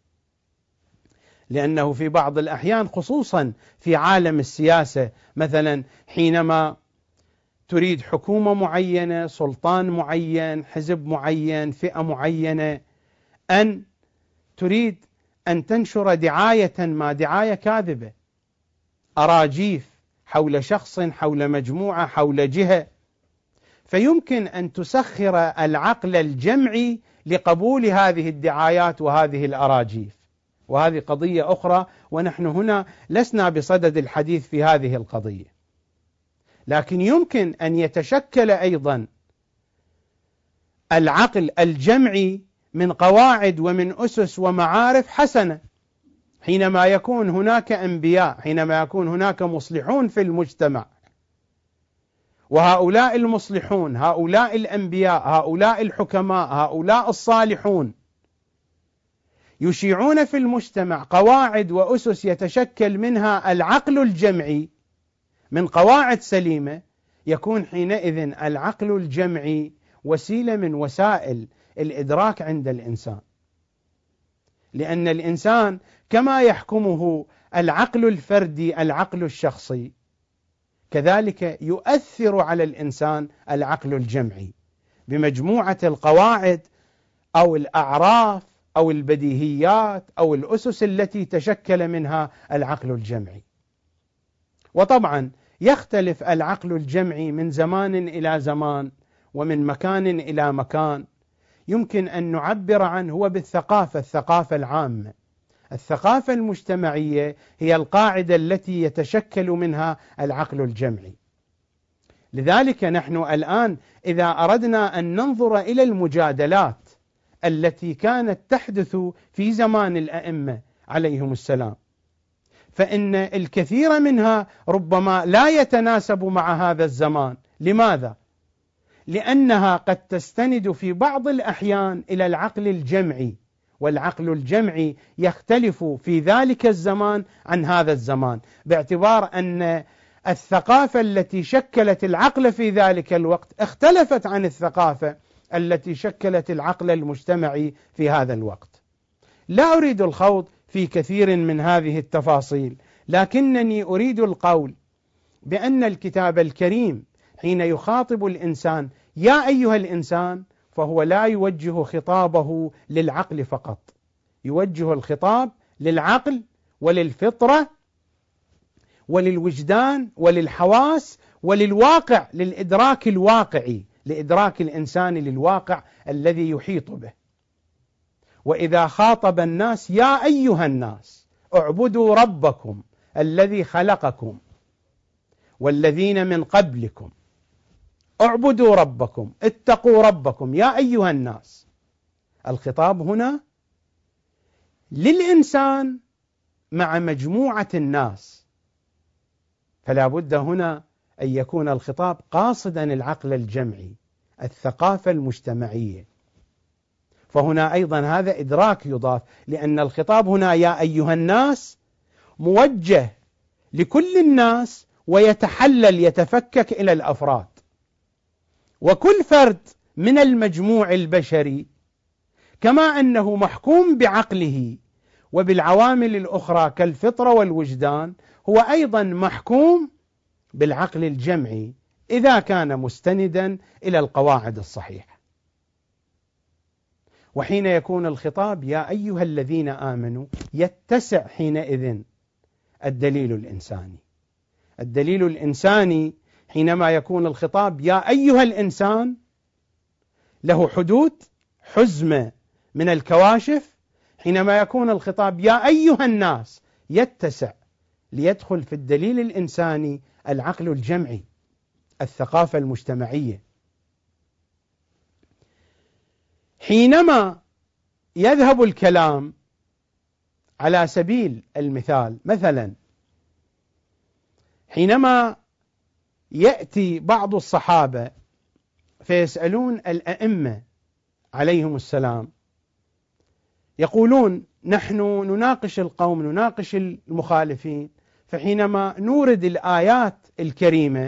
لأنه في بعض الأحيان خصوصا في عالم السياسة، مثلا حينما تريد حكومة معينة، سلطان معين، حزب معين، فئة معينة، أن تريد أن تنشر دعاية ما، دعاية كاذبة، أراجيف حول شخص، حول مجموعة، حول جهة، فيمكن أن تسخر العقل الجمعي لقبول هذه الدعايات وهذه الأراجيف، وهذه قضية أخرى، ونحن هنا لسنا بصدد الحديث في هذه القضية. لكن يمكن أن يتشكل أيضا العقل الجمعي من قواعد ومن أسس ومعارف حسنة، حينما يكون هناك أنبياء، حينما يكون هناك مصلحون في المجتمع، وهؤلاء المصلحون، هؤلاء الأنبياء، هؤلاء الحكماء، هؤلاء الصالحون يشيعون في المجتمع قواعد وأسس يتشكل منها العقل الجمعي من قواعد سليمة، يكون حينئذ العقل الجمعي وسيلة من وسائل الإدراك عند الإنسان. لأن الإنسان كما يحكمه العقل الفردي، العقل الشخصي، كذلك يؤثر على الإنسان العقل الجمعي بمجموعة القواعد أو الأعراف أو البديهيات أو الأسس التي تشكل منها العقل الجمعي. وطبعا يختلف العقل الجمعي من زمان إلى زمان ومن مكان إلى مكان. يمكن أن نعبر عنه هو بالثقافة، الثقافة العامة. الثقافة المجتمعية هي القاعدة التي يتشكل منها العقل الجمعي. لذلك نحن الآن إذا أردنا أن ننظر إلى المجادلات التي كانت تحدث في زمان الأئمة عليهم السلام، فإن الكثير منها ربما لا يتناسب مع هذا الزمان. لماذا؟ لأنها قد تستند في بعض الأحيان إلى العقل الجمعي، والعقل الجمعي يختلف في ذلك الزمان عن هذا الزمان، باعتبار أن الثقافة التي شكلت العقل في ذلك الوقت اختلفت عن الثقافة التي شكلت العقل المجتمعي في هذا الوقت. لا أريد الخوض في كثير من هذه التفاصيل، لكنني أريد القول بأن الكتاب الكريم حين يخاطب الإنسان يا أيها الإنسان، فهو لا يوجه خطابه للعقل فقط، يوجه الخطاب للعقل وللفطرة وللوجدان وللحواس وللواقع، للإدراك الواقعي، لإدراك الإنسان للواقع الذي يحيط به. وإذا خاطب الناس يا أيها الناس اعبدوا ربكم الذي خلقكم والذين من قبلكم، اعبدوا ربكم، اتقوا ربكم يا أيها الناس. الخطاب هنا للإنسان مع مجموعة الناس، فلا بد هنا أن يكون الخطاب قاصدا العقل الجمعي، الثقافة المجتمعية. فهنا أيضا هذا إدراك يضاف، لأن الخطاب هنا يا أيها الناس موجه لكل الناس ويتحلل يتفكك إلى الأفراد، وكل فرد من المجموع البشري كما أنه محكوم بعقله وبالعوامل الأخرى كالفطرة والوجدان، هو أيضا محكوم بالعقل الجمعي إذا كان مستندا إلى القواعد الصحيحة. وحين يكون الخطاب يا أيها الذين آمنوا يتسع حينئذ الدليل الإنساني. الدليل الإنساني حينما يكون الخطاب يا أيها الإنسان له حدود حزمة من الكواشف، حينما يكون الخطاب يا أيها الناس يتسع ليدخل في الدليل الإنساني العقل الجمعي، الثقافة المجتمعية. حينما يذهب الكلام على سبيل المثال، مثلا حينما يأتي بعض الصحابة فيسألون الأئمة عليهم السلام، يقولون نحن نناقش القوم، نناقش المخالفين، فحينما نورد الآيات الكريمة،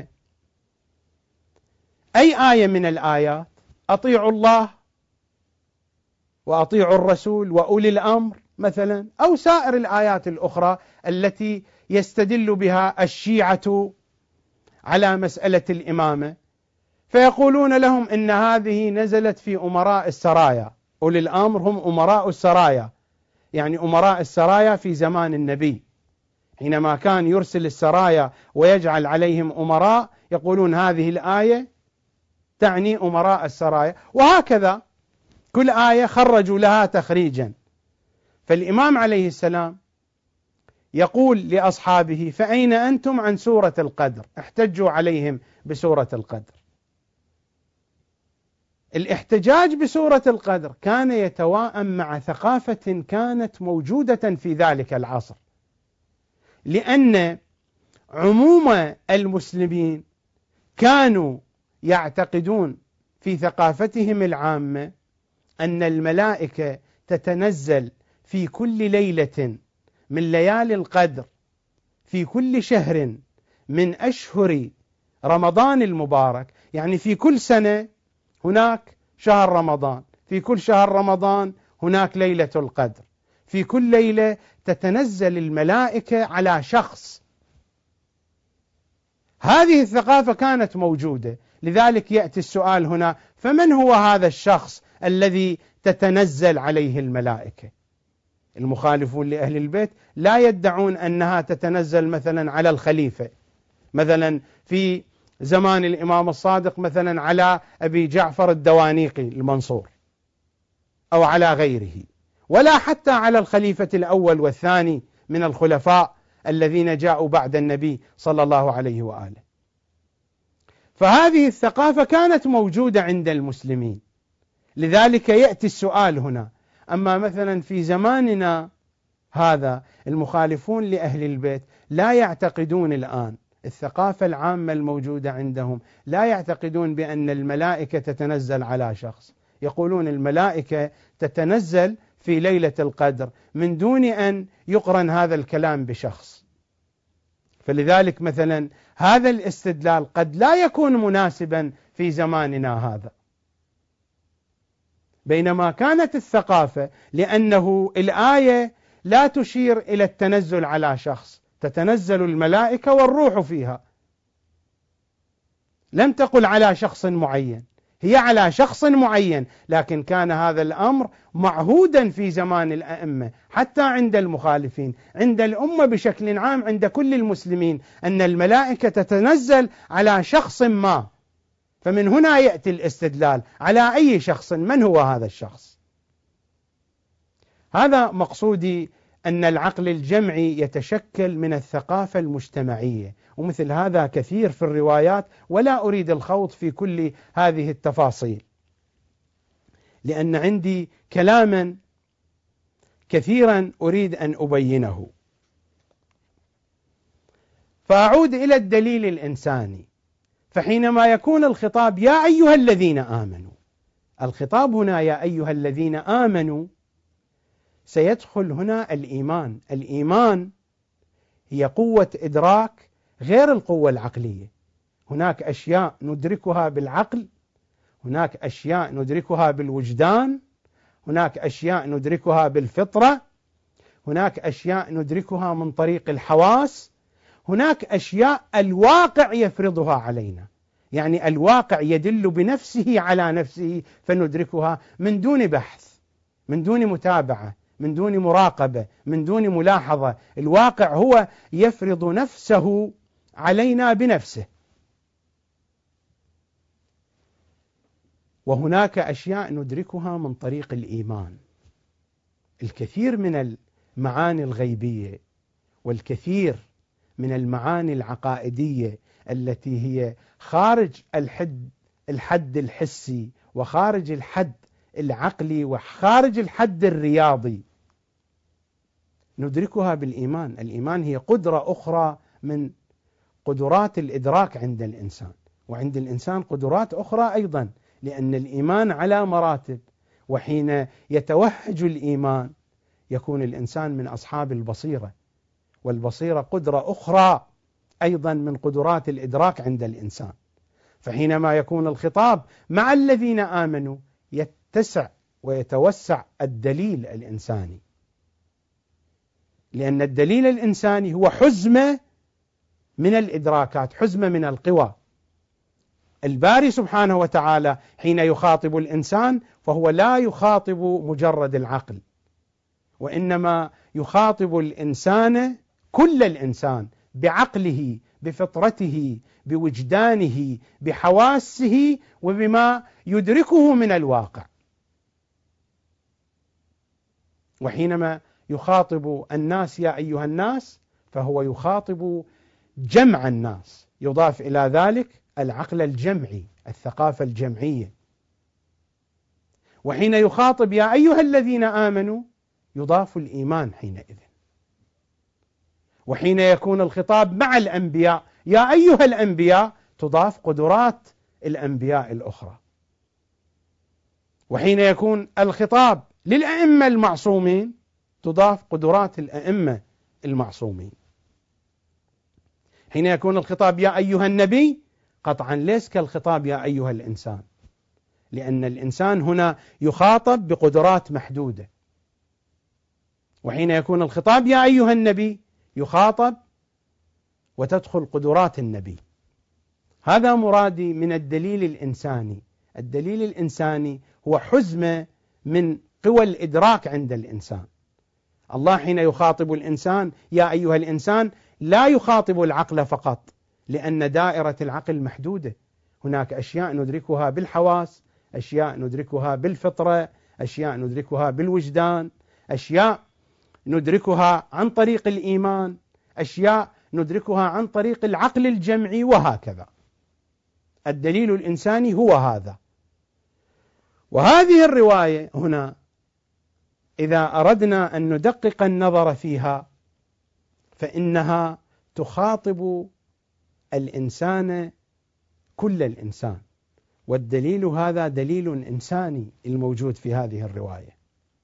أي آية من الآيات؟ أطيعوا الله وأطيعوا الرسول وأولي الأمر مثلا، أو سائر الآيات الأخرى التي يستدل بها الشيعة على مسألة الإمامة، فيقولون لهم إن هذه نزلت في أمراء السرايا. أولي الأمر هم أمراء السرايا، يعني أمراء السرايا في زمان النبي، حينما كان يرسل السرايا ويجعل عليهم أمراء، يقولون هذه الآية تعني أمراء السرايا، وهكذا كل آية خرجوا لها تخريجا. فالإمام عليه السلام يقول لأصحابه فأين أنتم عن سورة القدر؟ احتجوا عليهم بسورة القدر. الاحتجاج بسورة القدر كان يتواءم مع ثقافة كانت موجودة في ذلك العصر، لأن عموم المسلمين كانوا يعتقدون في ثقافتهم العامة أن الملائكة تتنزل في كل ليلة من ليالي القدر في كل شهر من أشهر رمضان المبارك، يعني في كل سنة هناك شهر رمضان، في كل شهر رمضان هناك ليلة القدر، في كل ليلة تتنزل الملائكة على شخص. هذه الثقافة كانت موجودة، لذلك يأتي السؤال هنا فمن هو هذا الشخص الذي تتنزل عليه الملائكة؟ المخالفون لأهل البيت لا يدعون أنها تتنزل مثلا على الخليفة، مثلا في زمان الإمام الصادق مثلا على أبي جعفر الدوانيقي المنصور أو على غيره، ولا حتى على الخليفة الأول والثاني من الخلفاء الذين جاءوا بعد النبي صلى الله عليه وآله. فهذه الثقافة كانت موجودة عند المسلمين، لذلك يأتي السؤال هنا. أما مثلا في زماننا هذا المخالفون لأهل البيت لا يعتقدون الآن، الثقافة العامة الموجودة عندهم لا يعتقدون بأن الملائكة تتنزل على شخص، يقولون الملائكة تتنزل في ليلة القدر من دون أن يقرن هذا الكلام بشخص. فلذلك مثلا هذا الاستدلال قد لا يكون مناسبا في زماننا هذا، بينما كانت الثقافة لأنه الآية لا تشير إلى التنزل على شخص، تتنزل الملائكة والروح فيها، لم تقل على شخص معين، هي على شخص معين، لكن كان هذا الأمر معهودا في زمان الأئمة حتى عند المخالفين، عند الأمة بشكل عام، عند كل المسلمين، أن الملائكة تتنزل على شخص ما. فمن هنا يأتي الاستدلال على أي شخص، من هو هذا الشخص؟ هذا مقصودي، أن العقل الجمعي يتشكل من الثقافة المجتمعية، ومثل هذا كثير في الروايات، ولا أريد الخوض في كل هذه التفاصيل لأن عندي كلاما كثيرا أريد أن أبينه. فأعود إلى الدليل الإنساني، فحينما يكون الخطاب يا أيها الذين آمنوا، الخطاب هنا يا أيها الذين آمنوا، سيدخل هنا الإيمان. الإيمان هي قوة إدراك غير القوة العقلية. هناك أشياء ندركها بالعقل، هناك أشياء ندركها بالوجدان، هناك أشياء ندركها بالفطرة، هناك أشياء ندركها من طريق الحواس، هناك أشياء الواقع يفرضها علينا، يعني الواقع يدل بنفسه على نفسه فندركها من دون بحث، من دون متابعة، من دون مراقبة، من دون ملاحظة. الواقع هو يفرض نفسه علينا بنفسه. وهناك أشياء ندركها من طريق الإيمان. الكثير من المعاني الغيبية والكثير من المعاني العقائدية التي هي خارج الحد الحسي وخارج الحد العقلي وخارج الحد الرياضي ندركها بالإيمان. الإيمان هي قدرة أخرى من قدرات الإدراك عند الإنسان، وعند الإنسان قدرات أخرى أيضا، لأن الإيمان على مراتب. وحين يتوهج الإيمان يكون الإنسان من أصحاب البصيرة، والبصيرة قدرة أخرى أيضا من قدرات الإدراك عند الإنسان. فحينما يكون الخطاب مع الذين آمنوا يتسع ويتوسع الدليل الإنساني، لأن الدليل الإنساني هو حزمة من الإدراكات، حزمة من القوى. الباري سبحانه وتعالى حين يخاطب الإنسان فهو لا يخاطب مجرد العقل، وإنما يخاطب الإنسان، كل الإنسان، بعقله، بفطرته، بوجدانه، بحواسه، وبما يدركه من الواقع. وحينما يخاطب الناس يا أيها الناس فهو يخاطب جمع الناس، يضاف إلى ذلك العقل الجمعي، الثقافة الجمعية. وحين يخاطب يا أيها الذين آمنوا يضاف الإيمان حينئذ. وحين يكون الخطاب مع الأنبياء يا أيها الأنبياء تضاف قدرات الأنبياء الأخرى. وحين يكون الخطاب للأئمة المعصومين تضاف قدرات الأئمة المعصومين. حين يكون الخطاب يا أيها النبي قطعا ليس كالخطاب يا أيها الإنسان، لأن الإنسان هنا يخاطب بقدرات محدودة. وحين يكون الخطاب يا أيها النبي يخاطب وتدخل قدرات النبي. هذا مرادي من الدليل الإنساني. الدليل الإنساني هو حزمة من قوى الإدراك عند الإنسان. الله حين يخاطب الإنسان يا أيها الإنسان لا يخاطب العقل فقط، لأن دائرة العقل محدودة. هناك أشياء ندركها بالحواس، أشياء ندركها بالفطرة، أشياء ندركها بالوجدان، أشياء ندركها عن طريق الإيمان، أشياء ندركها عن طريق العقل الجمعي، وهكذا. الدليل الإنساني هو هذا. وهذه الرواية هنا إذا أردنا أن ندقق النظر فيها فإنها تخاطب الإنسان، كل الإنسان، والدليل هذا دليل إنساني الموجود في هذه الرواية.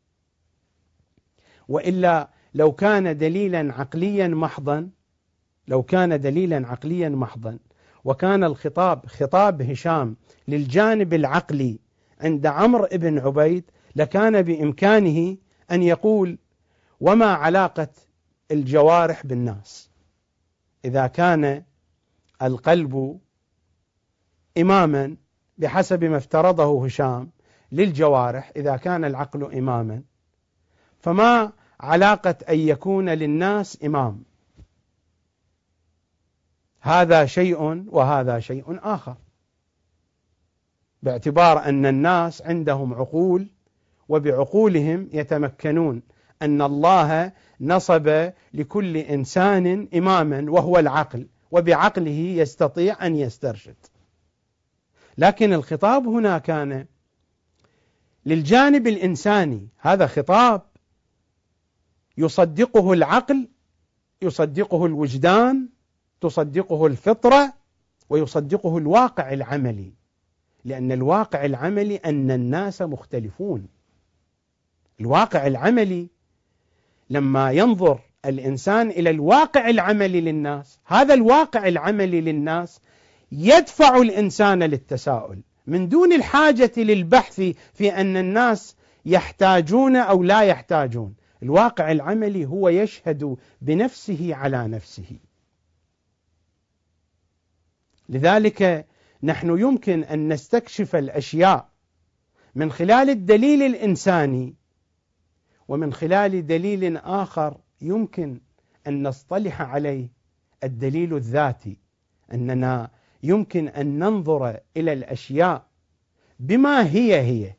وإلا لو كان دليلا عقليا محضا، لو كان دليلا عقليا محضا وكان الخطاب خطاب هشام للجانب العقلي عند عمرو بن عبيد لكان بإمكانه أن يقول وما علاقة الجوارح بالناس؟ إذا كان القلب إماما بحسب ما افترضه هشام للجوارح، إذا كان العقل إماما فما علاقة أن يكون للناس إمام؟ هذا شيء وهذا شيء آخر، باعتبار أن الناس عندهم عقول وبعقولهم يتمكنون أن الله نصب لكل إنسان إماما وهو العقل، وبعقله يستطيع أن يسترشد. لكن الخطاب هنا كان للجانب الإنساني، هذا خطاب يصدقه العقل، يصدقه الوجدان، تصدقه الفطرة، ويصدقه الواقع العملي. لأن الواقع العملي أن الناس مختلفون. الواقع العملي لما ينظر الإنسان إلى الواقع العملي للناس، هذا الواقع العملي للناس يدفع الإنسان للتساؤل من دون الحاجة للبحث في أن الناس يحتاجون أو لا يحتاجون. الواقع العملي هو يشهد بنفسه على نفسه. لذلك نحن يمكن أن نستكشف الأشياء من خلال الدليل الإنساني، ومن خلال دليل آخر يمكن أن نصطلح عليه الدليل الذاتي، أننا يمكن أن ننظر إلى الأشياء بما هي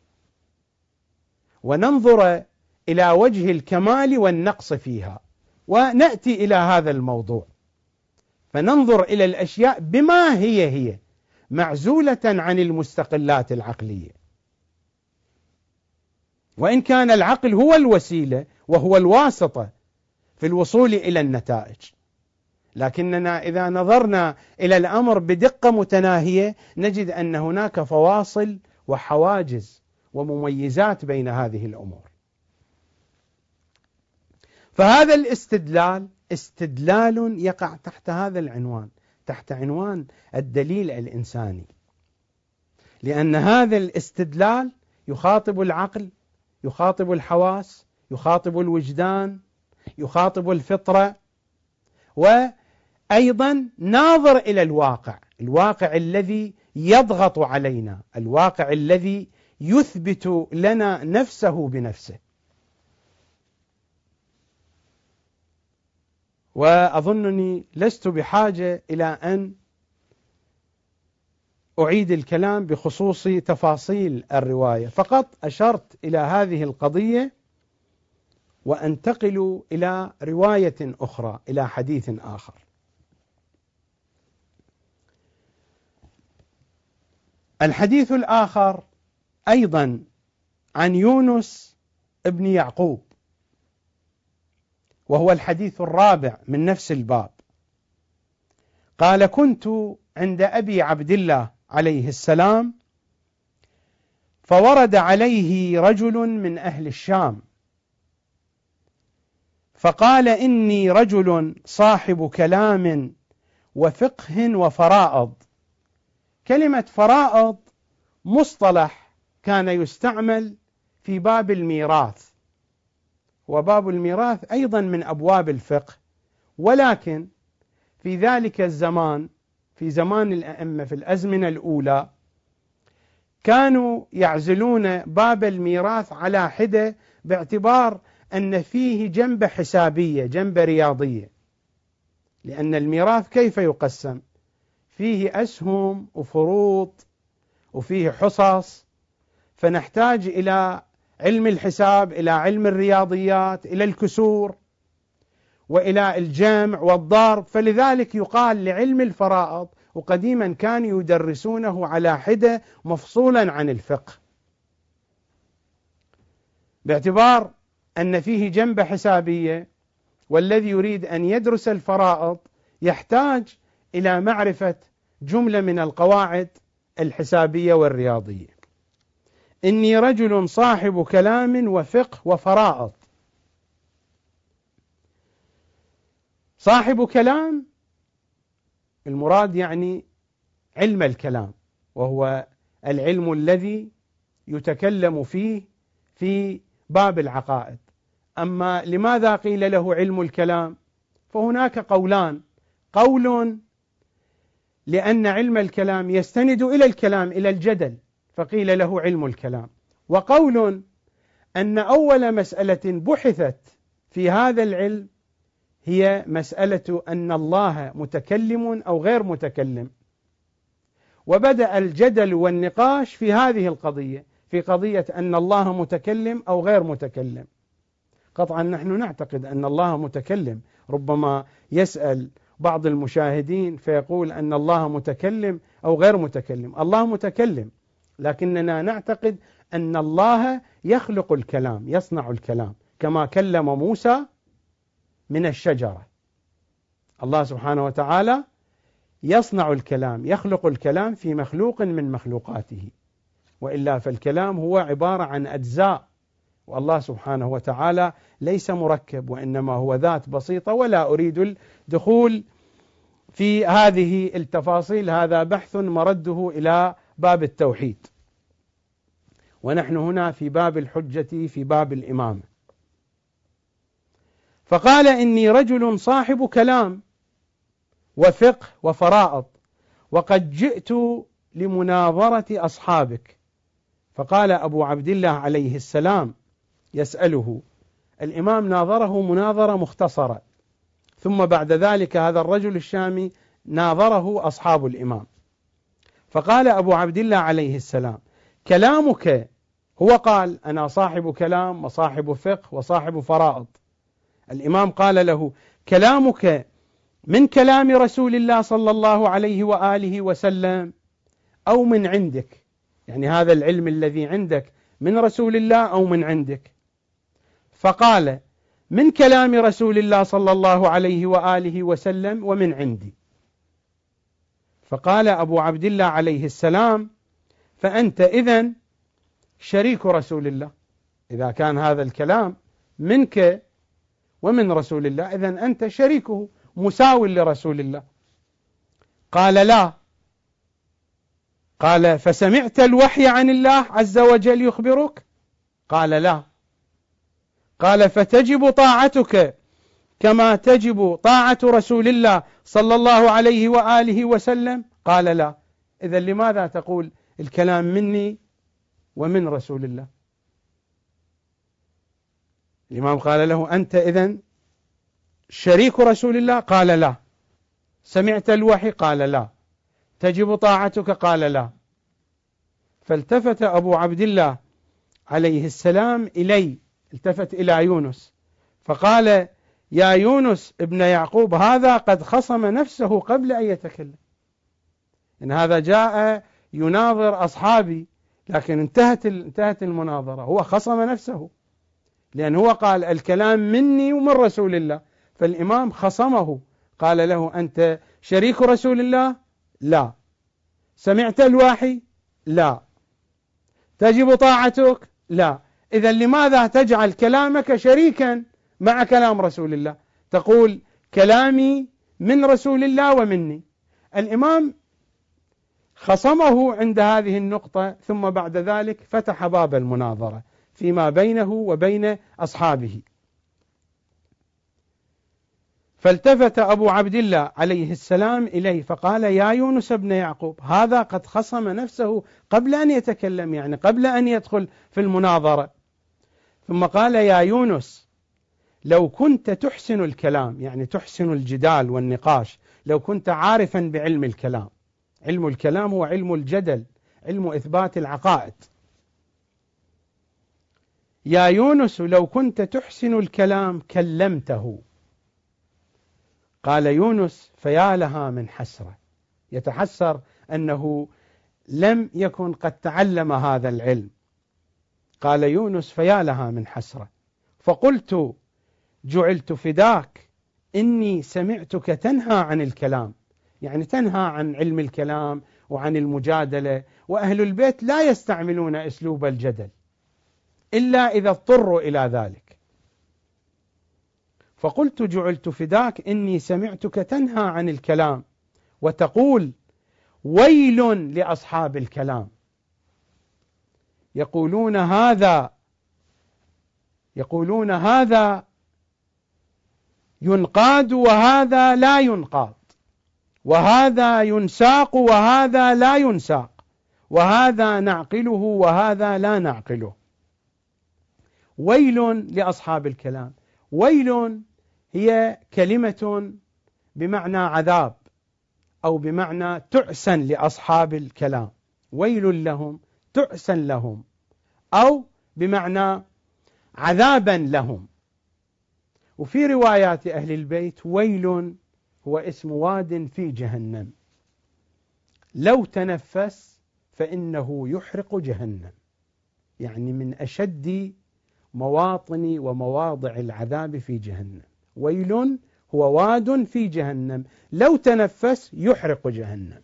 وننظر إلى وجه الكمال والنقص فيها، ونأتي إلى هذا الموضوع فننظر إلى الأشياء بما هي معزولة عن المستقلات العقلية. وإن كان العقل هو الوسيلة وهو الواسطة في الوصول إلى النتائج، لكننا إذا نظرنا إلى الأمر بدقة متناهية نجد أن هناك فواصل وحواجز ومميزات بين هذه الأمور. فهذا الاستدلال استدلال يقع تحت هذا العنوان، تحت عنوان الدليل الإنساني، لأن هذا الاستدلال يخاطب العقل، يخاطب الحواس، يخاطب الوجدان، يخاطب الفطرة، وأيضا ناظر إلى الواقع الذي يضغط علينا، الواقع الذي يثبت لنا نفسه بنفسه. وأظنني لست بحاجة إلى أن أعيد الكلام بخصوص تفاصيل الرواية، فقط أشرت إلى هذه القضية وأنتقل إلى رواية أخرى، إلى حديث آخر. الحديث الآخر أيضا عن يونس ابن يعقوب، وهو الحديث الرابع من نفس الباب. قال: كنت عند أبي عبد الله عليه السلام، فورد عليه رجل من أهل الشام، فقال: إني رجل صاحب كلام وفقه وفرائض. كلمة فرائض مصطلح كان يستعمل في باب الميراث، وباب الميراث أيضا من أبواب الفقه، ولكن في ذلك الزمان، في زمان الأئمة في الأزمنة الأولى، كانوا يعزلون باب الميراث على حدة باعتبار أن فيه جنبة حسابية، جنبة رياضية. لأن الميراث كيف يقسم؟ فيه أسهم وفروض وفيه حصص، فنحتاج إلى علم الحساب، إلى علم الرياضيات، إلى الكسور وإلى الجمع والضرب. فلذلك يقال لعلم الفرائض، وقديما كانوا يدرسونه على حدة مفصولا عن الفقه، باعتبار أن فيه جنبة حسابية، والذي يريد أن يدرس الفرائض يحتاج إلى معرفة جملة من القواعد الحسابية والرياضية. إني رجل صاحب كلام وفقه وفرائض. صاحب كلام المراد يعني علم الكلام، وهو العلم الذي يتكلم فيه في باب العقائد. أما لماذا قيل له علم الكلام؟ فهناك قولان: قول لأن علم الكلام يستند إلى الكلام، إلى الجدل، فقيل له علم الكلام. وقول أن أول مسألة بحثت في هذا العلم هي مسألة أن الله متكلم أو غير متكلم، وبدأ الجدل والنقاش في هذه القضية، في قضية أن الله متكلم أو غير متكلم. قطعا نحن نعتقد أن الله متكلم. ربما يسأل بعض المشاهدين فيقول أن الله متكلم أو غير متكلم. الله متكلم، لكننا نعتقد أن الله يخلق الكلام، يصنع الكلام، كما كلم موسى من الشجرة. الله سبحانه وتعالى يصنع الكلام، يخلق الكلام في مخلوق من مخلوقاته، وإلا فالكلام هو عبارة عن أجزاء، والله سبحانه وتعالى ليس مركب، وإنما هو ذات بسيطة، ولا أريد الدخول في هذه التفاصيل، هذا بحث مرده إلى باب التوحيد، ونحن هنا في باب الحجة، في باب الإمامة. فقال: إني رجل صاحب كلام وفقه وفرائض، وقد جئت لمناظرة أصحابك. فقال أبو عبد الله عليه السلام يسأله، الإمام ناظره مناظرة مختصرة، ثم بعد ذلك هذا الرجل الشامي ناظره أصحاب الإمام، فقال أبو عبد الله عليه السلام: كلامك، هو قال أنا صاحب كلام وصاحب فقه وصاحب فرائض، الإمام قال له: كلامك من كلام رسول الله صلى الله عليه وآله وسلم أو من عندك؟ يعني هذا العلم الذي عندك من رسول الله أو من عندك؟ فقال: من كلام رسول الله صلى الله عليه وآله وسلم ومن عندي. فقال أبو عبد الله عليه السلام: فأنت إذن شريك رسول الله، إذا كان هذا الكلام منك ومن رسول الله إذن أنت شريكه مساو لرسول الله. قال: لا. قال: فسمعت الوحي عن الله عز وجل يخبرك؟ قال: لا. قال: فتجب طاعتك كما تجب طاعة رسول الله صلى الله عليه وآله وسلم؟ قال: لا. إذن لماذا تقول الكلام مني ومن رسول الله؟ الإمام قال له: أنت إذن شريك رسول الله؟ قال: لا. سمعت الوحي؟ قال: لا. تجب طاعتك؟ قال: لا. فالتفت أبو عبد الله عليه السلام إلي، التفت إلى يونس فقال: يا يونس ابن يعقوب، هذا قد خصم نفسه قبل أن يتكلم، إن هذا جاء يناظر أصحابي، لكن انتهت المناظرة، هو خصم نفسه، لأن هو قال الكلام مني ومن رسول الله، فالإمام خصمه، قال له: أنت شريك رسول الله؟ لا. سمعت الوحي؟ لا. تجب طاعتك؟ لا. إذن لماذا تجعل كلامك شريكا مع كلام رسول الله؟ تقول كلامي من رسول الله ومني. الإمام خصمه عند هذه النقطة، ثم بعد ذلك فتح باب المناظرة فيما بينه وبين أصحابه. فالتفت أبو عبد الله عليه السلام إليه فقال: يا يونس ابن يعقوب، هذا قد خصم نفسه قبل أن يتكلم، يعني قبل أن يدخل في المناظرة. ثم قال: يا يونس، لو كنت تحسن الكلام، يعني تحسن الجدال والنقاش، لو كنت عارفا بعلم الكلام، علم الكلام هو علم الجدل، علم إثبات العقائد. يا يونس لو كنت تحسن الكلام كلمته. قال يونس: فيا لها من حسرة، يتحسر أنه لم يكن قد تعلم هذا العلم. قال يونس: فيا لها من حسرة. فقلت: جعلت فداك إني سمعتك تنهى عن الكلام، يعني تنهى عن علم الكلام وعن المجادلة، وأهل البيت لا يستعملون أسلوب الجدل إلا إذا اضطروا إلى ذلك. فقلت: جعلت فداك إني سمعتك تنهى عن الكلام وتقول: ويل لأصحاب الكلام، يقولون هذا ينقاد وهذا لا ينقاد، وهذا ينساق وهذا لا ينساق، وهذا نعقله وهذا لا نعقله. ويل لأصحاب الكلام. ويل هي كلمة بمعنى عذاب، أو بمعنى تعسا لأصحاب الكلام، ويل لهم، تعسا لهم، أو بمعنى عذابا لهم. وفي روايات أهل البيت ويل هو اسم واد في جهنم، لو تنفس فإنه يحرق جهنم، يعني من أشد مواطن ومواضع العذاب في جهنم. ويل هو واد في جهنم لو تنفس يحرق جهنم.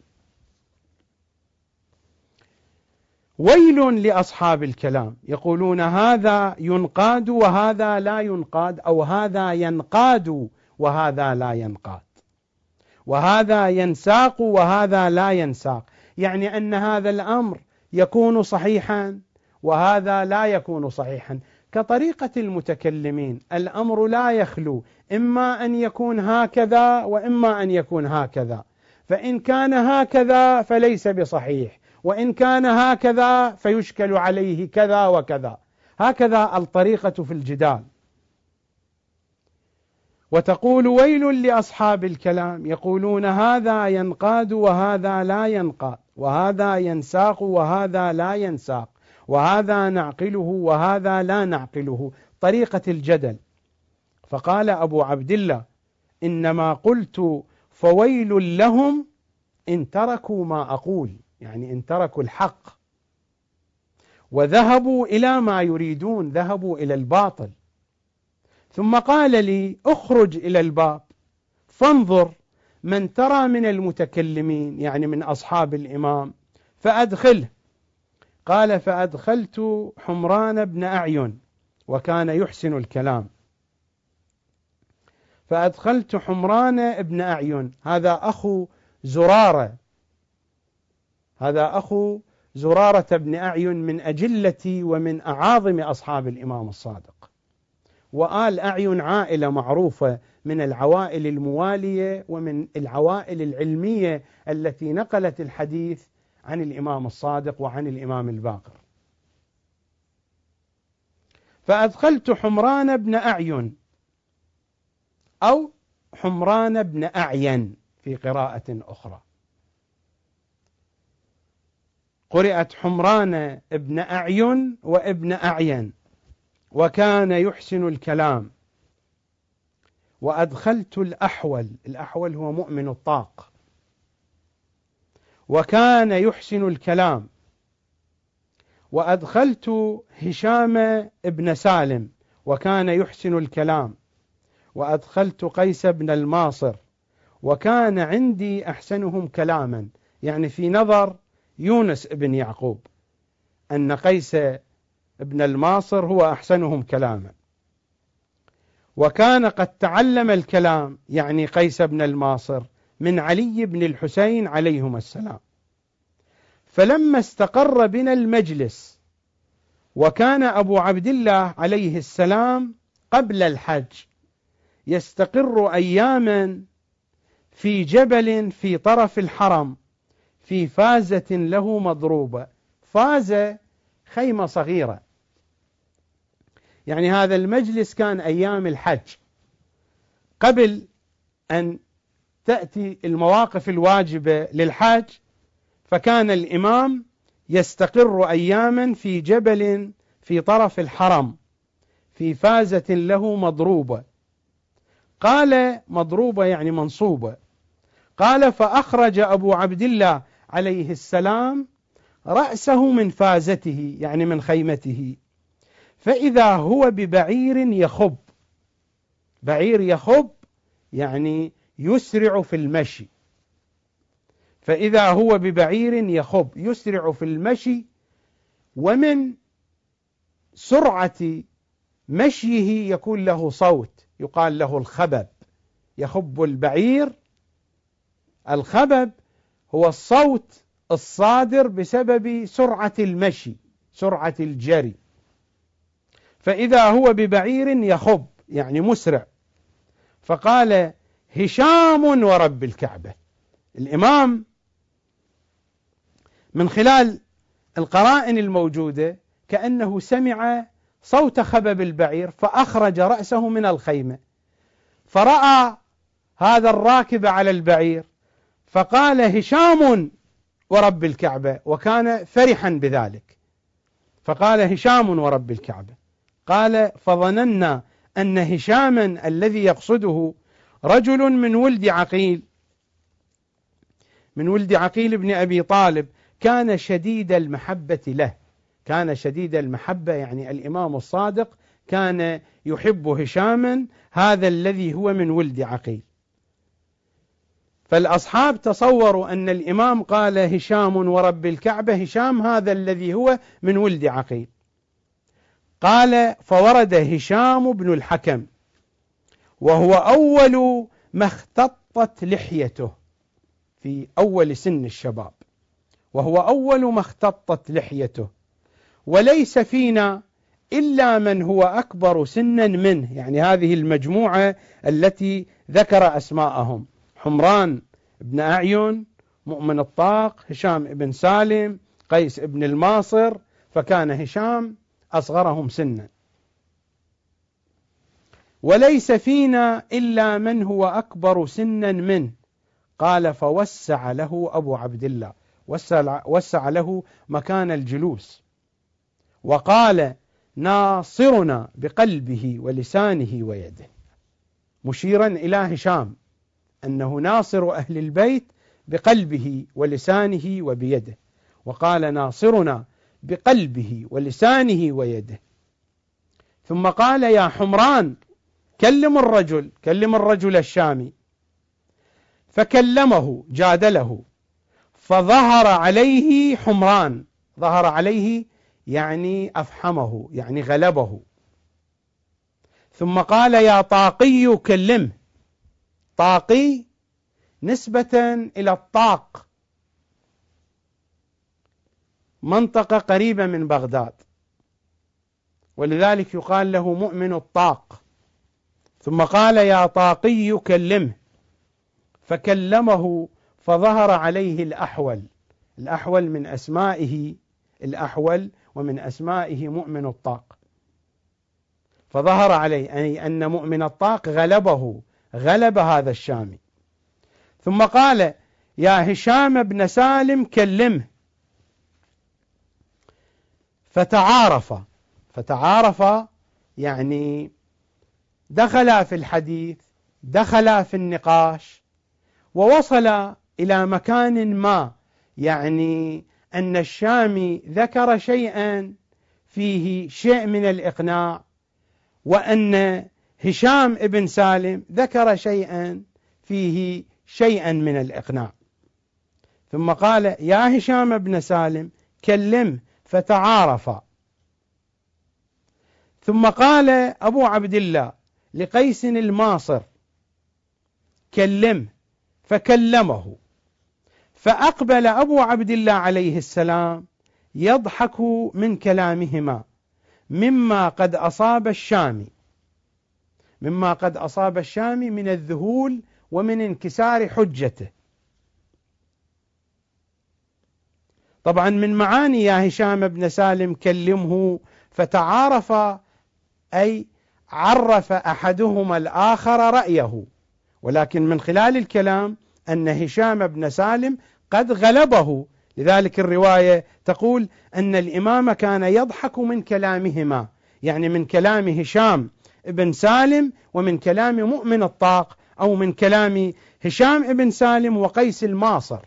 ويل لأصحاب الكلام، يقولون هذا ينقاد وهذا لا ينقاد، أو هذا ينقاد وهذا لا ينقاد، وهذا ينساق وهذا لا ينساق، يعني أن هذا الأمر يكون صحيحا وهذا لا يكون صحيحا. كطريقة المتكلمين، الأمر لا يخلو إما أن يكون هكذا وإما أن يكون هكذا، فإن كان هكذا فليس بصحيح، وإن كان هكذا فيشكل عليه كذا وكذا. هكذا الطريقة في الجدال. وتقول ويل لأصحاب الكلام، يقولون هذا ينقاد وهذا لا ينقاد، وهذا ينساق وهذا لا ينساق، وهذا نعقله وهذا لا نعقله، طريقة الجدل. فقال أبو عبد الله إنما قلت فويل لهم إن تركوا ما أقول، يعني إن تركوا الحق وذهبوا إلى ما يريدون، ذهبوا إلى الباطل. ثم قال لي اخرج إلى الباب فانظر من ترى من المتكلمين، يعني من أصحاب الإمام، فأدخله. قال فأدخلت حمران بن أعين وكان يحسن الكلام. فأدخلت حمران بن أعين، هذا أخو زرارة، هذا أخو زرارة بن أعين من أجلة ومن أعاظم أصحاب الإمام الصادق. وآل أعين عائلة معروفة من العوائل الموالية ومن العوائل العلمية التي نقلت الحديث عن الإمام الصادق وعن الإمام الباقر. فأدخلت حمران بن أعين أو حمران بن أعين في قراءة أخرى، قرئت حمران ابن أعين وابن أعين، وكان يحسن الكلام. وأدخلت الأحول، الأحول هو مؤمن الطاق، وكان يحسن الكلام. وأدخلت هشام ابن سالم وكان يحسن الكلام. وأدخلت قيس بن الماصر وكان عندي أحسنهم كلاما، يعني في نظر يونس بن يعقوب أن قيس بن الماصر هو أحسنهم كلاما. وكان قد تعلم الكلام، يعني قيس بن الماصر، من علي بن الحسين عليهما السلام. فلما استقر بنا المجلس، وكان أبو عبد الله عليه السلام قبل الحج يستقر أياما في جبل في طرف الحرم في فازة له مضروبة. فازة خيمة صغيرة، يعني هذا المجلس كان أيام الحج قبل أن تأتي المواقف الواجبة للحج، فكان الإمام يستقر أياما في جبل في طرف الحرم في فازة له مضروبة. قال مضروبة يعني منصوبة. قال فأخرج أبو عبد الله عليه السلام رأسه من فازته، يعني من خيمته، فإذا هو ببعير يخب. بعير يخب يعني يسرع في المشي، فإذا هو ببعير يخب يسرع في المشي، ومن سرعة مشيه يكون له صوت يقال له الخبب. يخب البعير، الخبب هو الصوت الصادر بسبب سرعة المشي، سرعة الجري. فإذا هو ببعير يخب يعني مسرع. فقال هشام ورب الكعبة. الإمام من خلال القرائن الموجودة كأنه سمع صوت خبب البعير، فأخرج رأسه من الخيمة فرأى هذا الراكب على البعير، فقال هشام ورب الكعبة، وكان فرحا بذلك، فقال هشام ورب الكعبة. قال فظننا أن هشاما الذي يقصده رجل من ولد عقيل، من ولد عقيل بن أبي طالب، كان شديد المحبة له. كان شديد المحبة يعني الإمام الصادق كان يحب هشاما هذا الذي هو من ولد عقيل. فالأصحاب تصوروا أن الإمام قال هشام ورب الكعبة، هشام هذا الذي هو من ولد عقيل. قال فورد هشام بن الحكم وهو أول ما اختطت لحيته، في أول سن الشباب، وهو أول ما اختطت لحيته، وليس فينا إلا من هو أكبر سنا منه. يعني هذه المجموعة التي ذكر أسماءهم: حمران بن أعين، مؤمن الطاق، هشام بن سالم، قيس بن الماصر، فكان هشام أصغرهم سنا. وليس فينا إلا من هو أكبر سنا منه. قال فوسع له أبو عبد الله، وسع له مكان الجلوس، وقال ناصرنا بقلبه ولسانه ويده، مشيرا إلى هشام أنه ناصر أهل البيت بقلبه ولسانه وبيده، وقال ناصرنا بقلبه ولسانه ويده. ثم قال يا حمران كلم الرجل الشامي، فكلمه جادله، فظهر عليه حمران. ظهر عليه يعني أفحمه، يعني غلبه. ثم قال يا طاقي كلمه. طاقي نسبة إلى الطاق، منطقة قريبة من بغداد، ولذلك يقال له مؤمن الطاق. ثم قال يا طاقي كلمه، فكلمه فظهر عليه الأحول. الأحول من أسمائه الأحول، ومن أسمائه مؤمن الطاق. فظهر عليه أي أن مؤمن الطاق غلبه، غلب هذا الشامي. ثم قال يا هشام بن سالم كلمه، فتعارف يعني دخل في الحديث، دخل في النقاش، ووصل إلى مكان ما، يعني أن الشامي ذكر شيئا فيه شيء من الإقناع، وأن هشام بن سالم ذكر شيئا فيه شيئا من الإقناع. ثم قال يا هشام بن سالم كلمه، فتعارف. ثم قال أبو عبد الله لقيس الماصر كلمه، فكلمه. فأقبل أبو عبد الله عليه السلام يضحك من كلامهما مما قد أصاب الشامي من الذهول ومن انكسار حجته. طبعا من معاني يا هشام بن سالم كلمه فتعارف، أي عرف أحدهما الآخر رأيه، ولكن من خلال الكلام أن هشام بن سالم قد غلبه. لذلك الرواية تقول أن الإمام كان يضحك من كلامهما، يعني من كلام هشام بن سالم ومن كلام مؤمن الطاق، أو من كلام هشام بن سالم وقيس الماصر.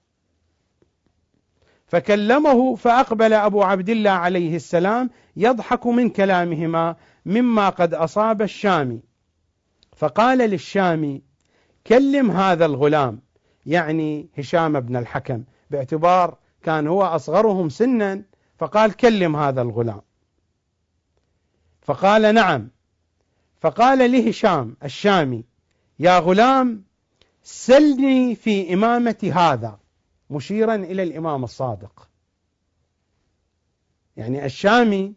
فكلمه فأقبل أبو عبد الله عليه السلام يضحك من كلامهما مما قد أصاب الشامي. فقال للشامي كلم هذا الغلام، يعني هشام بن الحكم، باعتبار كان هو أصغرهم سنا، فقال كلم هذا الغلام. فقال نعم. فقال لهشام الشامي يا غلام سلني في إمامة هذا، مشيرا إلى الإمام الصادق. يعني الشامي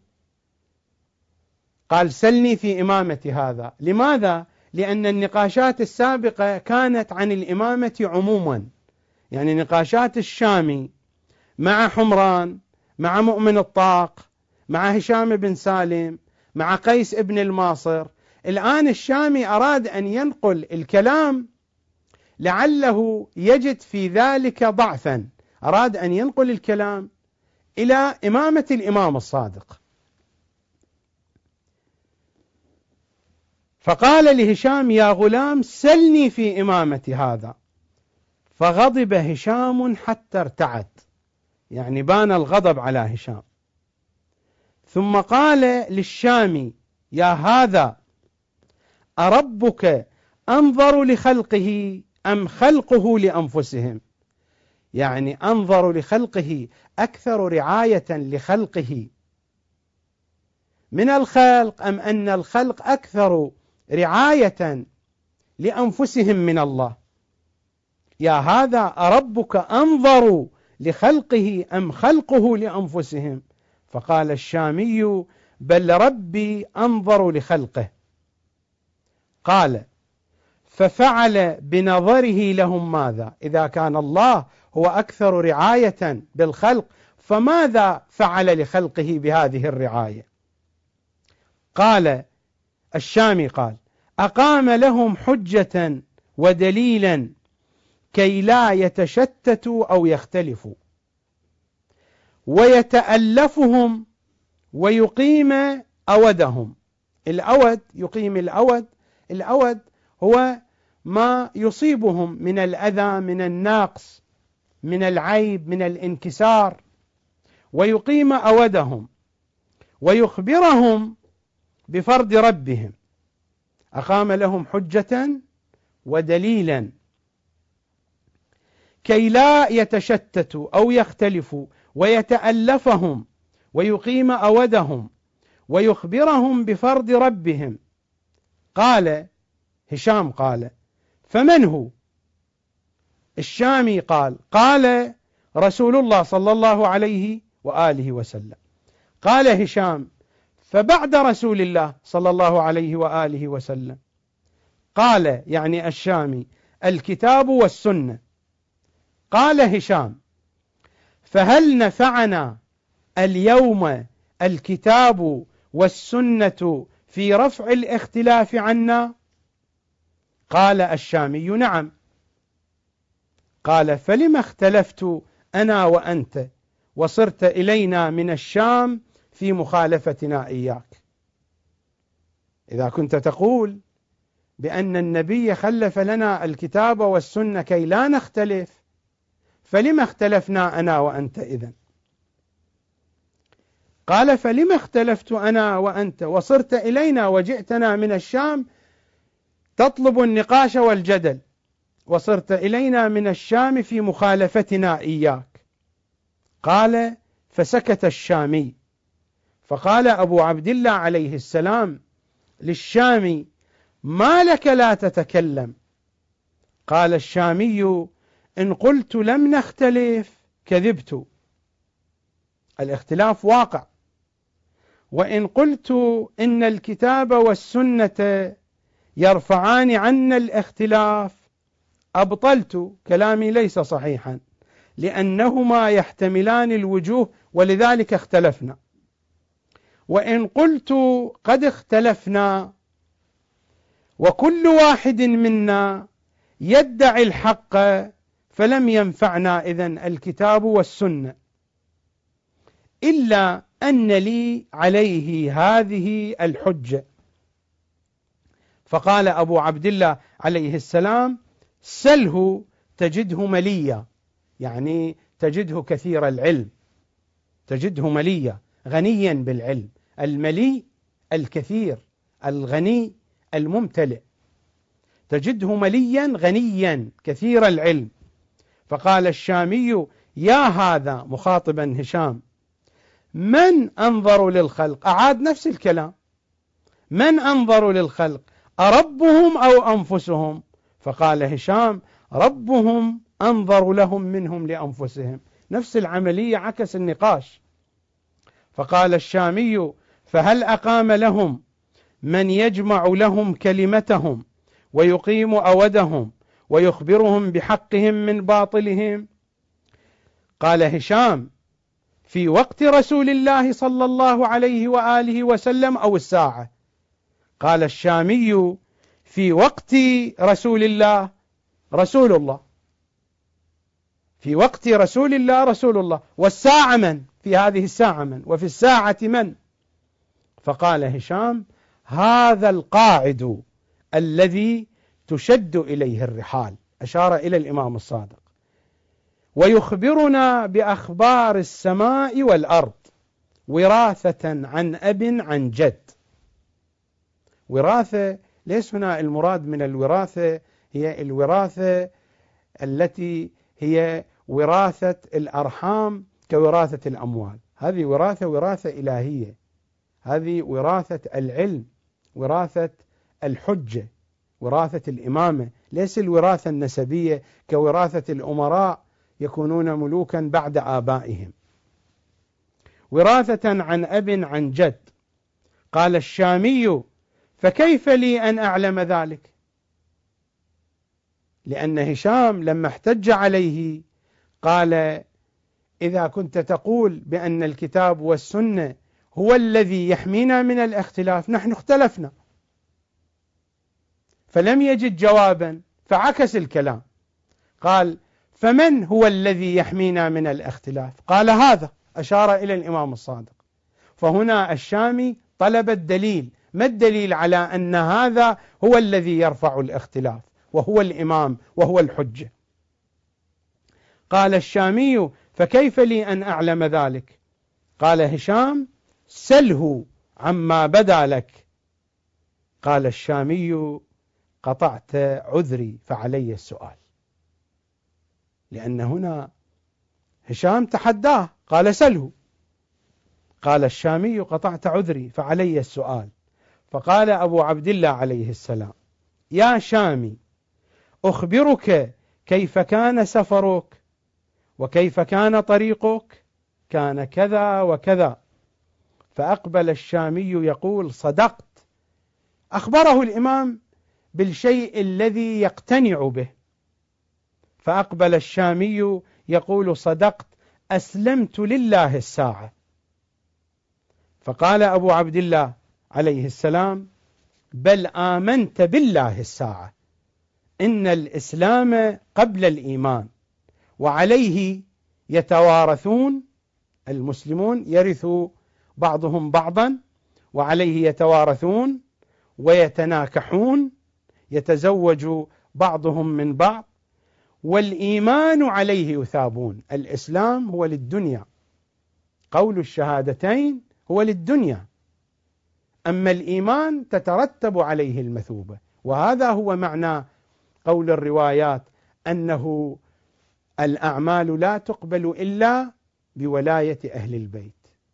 قال سلني في إمامة هذا. لماذا؟ لأن النقاشات السابقة كانت عن الإمامة عموما، يعني نقاشات الشامي مع حمران، مع مؤمن الطاق، مع هشام بن سالم، مع قيس بن الماصر. الآن الشامي أراد أن ينقل الكلام لعله يجد في ذلك ضعفا، أراد أن ينقل الكلام إلى إمامة الإمام الصادق. فقال لهشام يا غلام سلني في إمامة هذا. فغضب هشام حتى ارتعد، يعني بان الغضب على هشام. ثم قال للشامي يا هذا أربك أنظر لخلقه أم خلقه لأنفسهم؟ يعني أنظر لخلقه أكثر رعاية لخلقه من الخلق، أم أن الخلق أكثر رعاية لأنفسهم من الله؟ يا هذا أربك أنظر لخلقه أم خلقه لأنفسهم؟ فقال الشامي: بل ربي أنظر لخلقه. قال: ففعل بنظره لهم ماذا؟ إذا كان الله هو أكثر رعاية بالخلق، فماذا فعل لخلقه بهذه الرعاية؟ قال الشامي: قال: أقام لهم حجة ودليلا كي لا يتشتتوا أو يختلفوا، ويتألفهم ويقيم أودهم. الأود، يقيم الأود هو ما يصيبهم من الأذى، من النقص، من العيب، من الانكسار. ويقيم أودهم ويخبرهم بفرض ربهم. أقام لهم حجة ودليلا كي لا يتشتتوا أو يختلفوا، ويتألفهم ويقيم أودهم ويخبرهم بفرض ربهم. قال هشام: قال: فمن هو؟ الشامي قال: قال رسول الله صلى الله عليه وآله وسلم. قال هشام: فبعد رسول الله صلى الله عليه وآله وسلم؟ قال يعني الشامي: الكتاب والسنة. قال هشام: فهل نفعنا اليوم الكتاب والسنة في رفع الاختلاف عنا؟ قال الشامي: نعم. قال: فلما اختلفت أنا وأنت وصرت إلينا من الشام في مخالفتنا إياك؟ إذا كنت تقول بأن النبي خلف لنا الكتاب والسنة كي لا نختلف، فلما اختلفنا أنا وأنت إذن؟ قال: فلما اختلفت أنا وأنت وصرت إلينا وجئتنا من الشام تطلب النقاش والجدل، وصرت إلينا من الشام في مخالفتنا إياك؟ قال: فسكت الشامي. فقال أبو عبد الله عليه السلام للشامي: ما لك لا تتكلم؟ قال الشامي: إن قلت لم نختلف كذبت، الاختلاف واقع، وإن قلت إن الكتاب والسنة يرفعان عنا الاختلاف أبطلت، كلامي ليس صحيحا، لأنهما يحتملان الوجوه ولذلك اختلفنا. وإن قلت قد اختلفنا وكل واحد منا يدعي الحق فلم ينفعنا إذن الكتاب والسنة، إلا أن لي عليه هذه الحجة. فقال أبو عبد الله عليه السلام: سله تجده مليا، يعني تجده كثير العلم، تجده مليا، غنيا بالعلم. الملي الكثير، الغني الممتلئ، تجده مليا غنيا كثير العلم. فقال الشامي: يا هذا، مخاطبا هشام: من أنظر للخلق؟ أعاد نفس الكلام: من أنظر للخلق، أربهم أو أنفسهم؟ فقال هشام: ربهم أنظر لهم منهم لأنفسهم. نفس العملية، عكس النقاش. فقال الشامي: فهل أقام لهم من يجمع لهم كلمتهم ويقيم أودهم ويخبرهم بحقهم من باطلهم؟ قال هشام: في وقت رسول الله صلى الله عليه وآله وسلم أو الساعة؟ قال الشامي: في وقت رسول الله رسول الله، في وقت رسول الله رسول الله. والساعة من؟ في هذه الساعة من؟ وفي الساعة من؟ فقال هشام: هذا القاعد الذي تشد إليه الرحال، أشار إلى الإمام الصادق، ويخبرنا بأخبار السماء والأرض وراثة عن أب عن جد. وراثة ليس هنا المراد من الوراثة هي الوراثة التي هي وراثة الأرحام كوراثة الأموال، هذه وراثة إلهية، هذه وراثة العلم، وراثة الحجة، وراثة الإمامة، ليس الوراثة النسبية كوراثة الأمراء يكونون ملوكا بعد آبائهم. وراثة عن أب عن جد. قال الشامي: فكيف لي أن أعلم ذلك؟ لأن هشام لما احتج عليه قال: إذا كنت تقول بأن الكتاب والسنة هو الذي يحمينا من الاختلاف، نحن اختلفنا. فلم يجد جوابا فعكس الكلام، قال: فمن هو الذي يحمينا من الاختلاف؟ قال: هذا، أشار إلى الإمام الصادق. فهنا الشامي طلب الدليل، ما الدليل على أن هذا هو الذي يرفع الاختلاف وهو الإمام وهو الحجة؟ قال الشامي: فكيف لي أن أعلم ذلك؟ قال هشام: سله عما بدا لك. قال الشامي: قطعت عذري فعلي السؤال. لأن هنا هشام تحداه قال: سله. قال الشامي: قطعت عذري فعلي السؤال. فقال أبو عبد الله عليه السلام: يا شامي، أخبرك كيف كان سفرك وكيف كان طريقك؟ كان كذا وكذا. فأقبل الشامي يقول: صدقت. أخبره الإمام بالشيء الذي يقتنع به. فأقبل الشامي يقول: صدقت، أسلمت لله الساعة. فقال أبو عبد الله عليه السلام: بل آمنت بالله الساعة، إن الإسلام قبل الإيمان، وعليه يتوارثون المسلمون، يرث بعضهم بعضا، وعليه يتوارثون ويتناكحون، يتزوج بعضهم من بعض، والإيمان عليه يثابون. الإسلام هو للدنيا، قول الشهادتين هو للدنيا، أما الإيمان تترتب عليه المثوبة. وهذا هو معنى قول الروايات أنه الأعمال لا تقبل إلا بولاية أهل البيت،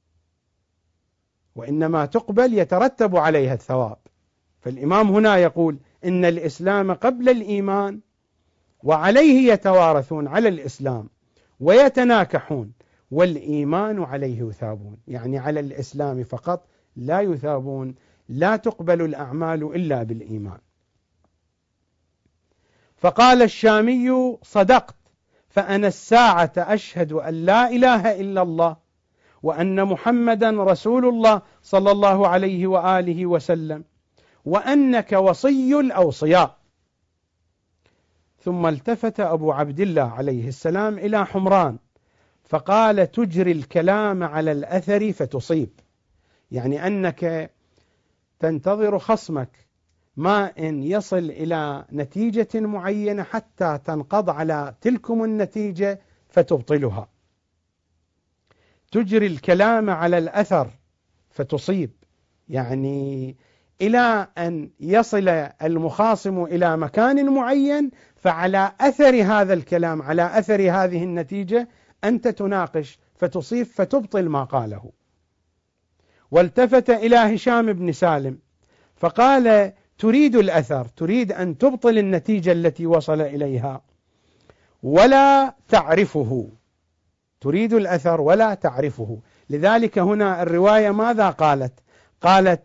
وإنما تقبل يترتب عليها الثواب. فالإمام هنا يقول إن الإسلام قبل الإيمان، وعليه يتوارثون على الإسلام ويتناكحون، والإيمان عليه يثابون، يعني على الإسلام فقط لا يثابون، لا تقبل الأعمال إلا بالإيمان. فقال الشامي: صدقت، فأنا الساعة أشهد أن لا إله إلا الله وأن محمدا رسول الله صلى الله عليه وآله وسلم، وأنك وصي الأوصياء. ثم التفت أبو عبد الله عليه السلام إلى حمران فقال: تجري الكلام على الأثر فتصيب، يعني أنك تنتظر خصمك ما إن يصل إلى نتيجة معينة حتى تنقض على تلكم النتيجة فتبطلها. تجري الكلام على الأثر فتصيب، يعني إلى أن يصل المخاصم إلى مكان معين، فعلى أثر هذا الكلام، على أثر هذه النتيجة، أنت تناقش فتصيب فتبطل ما قاله. والتفت إلى هشام بن سالم فقال: تريد الأثر، تريد أن تبطل النتيجة التي وصل إليها ولا تعرفه، تريد الأثر ولا تعرفه. لذلك هنا الرواية ماذا قالت؟ قالت: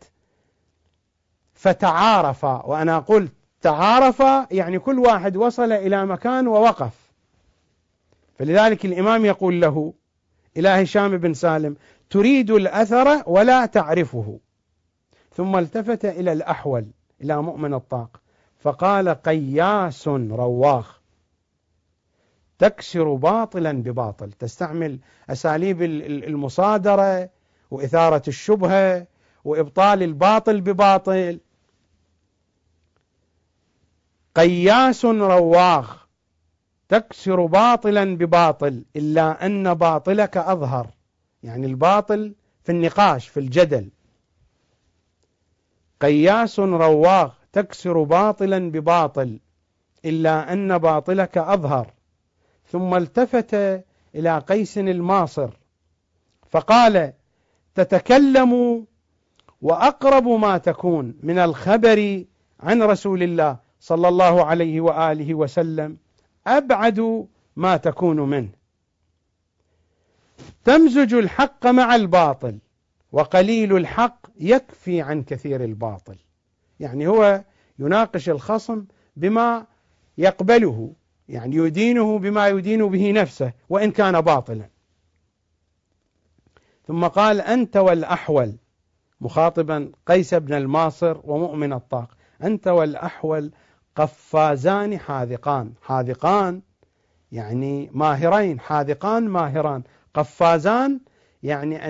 فتعارف، وأنا قلت تعارف يعني كل واحد وصل إلى مكان ووقف. فلذلك الإمام يقول له إلى هشام بن سالم: تريد الأثر ولا تعرفه. ثم التفت إلى الأحول إلى مؤمن الطاق فقال: قياس رواخ، تكسر باطلا بباطل، تستعمل أساليب المصادرة وإثارة الشبهة وإبطال الباطل بباطل. قياس رواخ، تكسر باطلا بباطل، إلا أن باطلك أظهر، يعني الباطل في النقاش في الجدل. قياس رواغ تكسر باطلا بباطل إلا أن باطلك أظهر. ثم التفت إلى قيس الماصر فقال: تتكلم وأقرب ما تكون من الخبر عن رسول الله صلى الله عليه وآله وسلم أبعد ما تكون منه، تمزج الحق مع الباطل، وقليل الحق يكفي عن كثير الباطل. يعني هو يناقش الخصم بما يقبله، يعني يدينه بما يدين به نفسه وإن كان باطلا. ثم قال: أنت والأحول، مخاطبا قيس بن الماصر ومؤمن الطاق، أنت والأحول قفازان حاذقان. حاذقان يعني ماهرين، حاذقان ماهران، قفازان يعني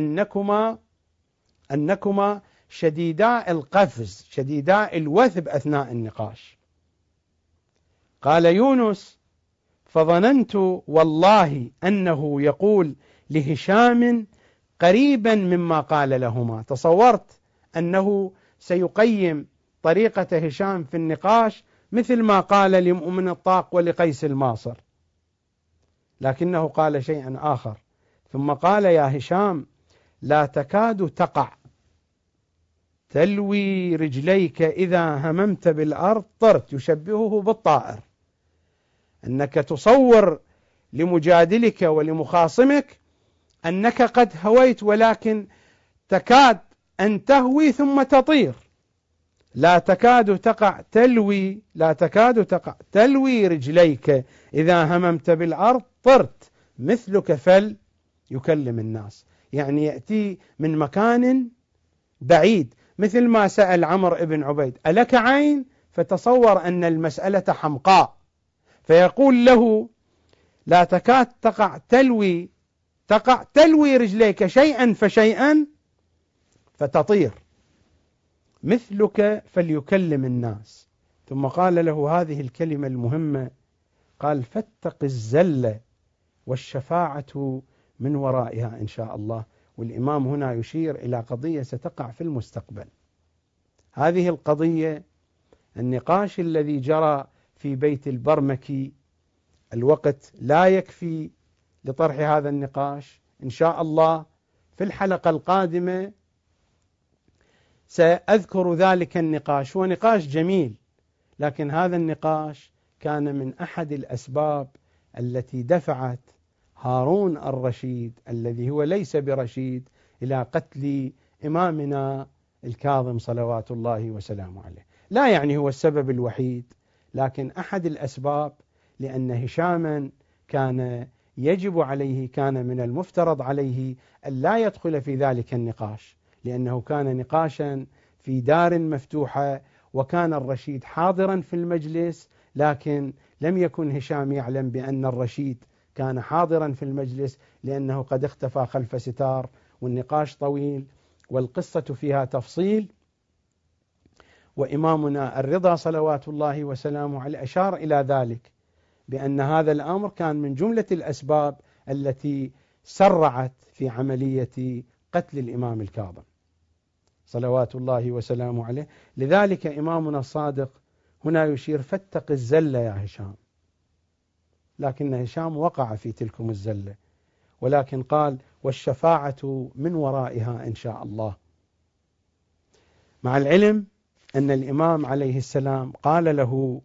أنكما شديدا القفز، شديدا الوثب أثناء النقاش. قال يونس: فظننت والله أنه يقول لهشام قريبا مما قال لهما. تصورت أنه سيقيم طريقة هشام في النقاش مثل ما قال لمؤمن الطاق ولقيس الماصر، لكنه قال شيئا آخر. ثم قال: يا هشام، لا تكاد تقع تلوي رجليك إذا هممت بالأرض طرت. يشبهه بالطائر، أنك تصور لمجادلك ولمخاصمك أنك قد هويت، ولكن تكاد أن تهوي ثم تطير. لا تكاد تقع تلوي، لا تكاد تقع تلوي رجليك إذا هممت بالأرض طرت مثلك فل يكلم الناس. يعني يأتي من مكان بعيد، مثل ما سأل عمرو بن عبيد: ألك عين؟ فتصور أن المسألة حمقاء، فيقول له: لا تكاد تقع تلوي رجليك شيئا فشيئا فتطير مثلك فليكلم الناس. ثم قال له هذه الكلمة المهمة، قال: فاتق الزلة والشفاعة من ورائها إن شاء الله. والإمام هنا يشير إلى قضية ستقع في المستقبل. هذه القضية النقاش الذي جرى في بيت البرمكي، الوقت لا يكفي لطرح هذا النقاش. إن شاء الله في الحلقة القادمة سأذكر ذلك النقاش. هو نقاش جميل، لكن هذا النقاش كان من أحد الأسباب التي دفعت هارون الرشيد الذي هو ليس برشيد إلى قتل إمامنا الكاظم صلوات الله وسلامه عليه. لا يعني هو السبب الوحيد، لكن أحد الأسباب، لأن هشاما كان يجب عليه، كان من المفترض عليه أن لا يدخل في ذلك النقاش، لأنه كان نقاشا في دار مفتوحة، وكان الرشيد حاضرا في المجلس، لكن لم يكن هشام يعلم بأن الرشيد كان حاضرا في المجلس، لأنه قد اختفى خلف ستار، والنقاش طويل والقصة فيها تفصيل. وإمامنا الرضا صلوات الله وسلامه عليه أشار إلى ذلك، بأن هذا الأمر كان من جملة الأسباب التي سرعت في عملية قتل الإمام الكاظم صلوات الله وسلامه عليه. لذلك إمامنا الصادق هنا يشير: فاتق الزلة يا هشام. لكن هشام وقع في تلكم الزلة، ولكن قال: والشفاعة من ورائها إن شاء الله. مع العلم أن الإمام عليه السلام قال له: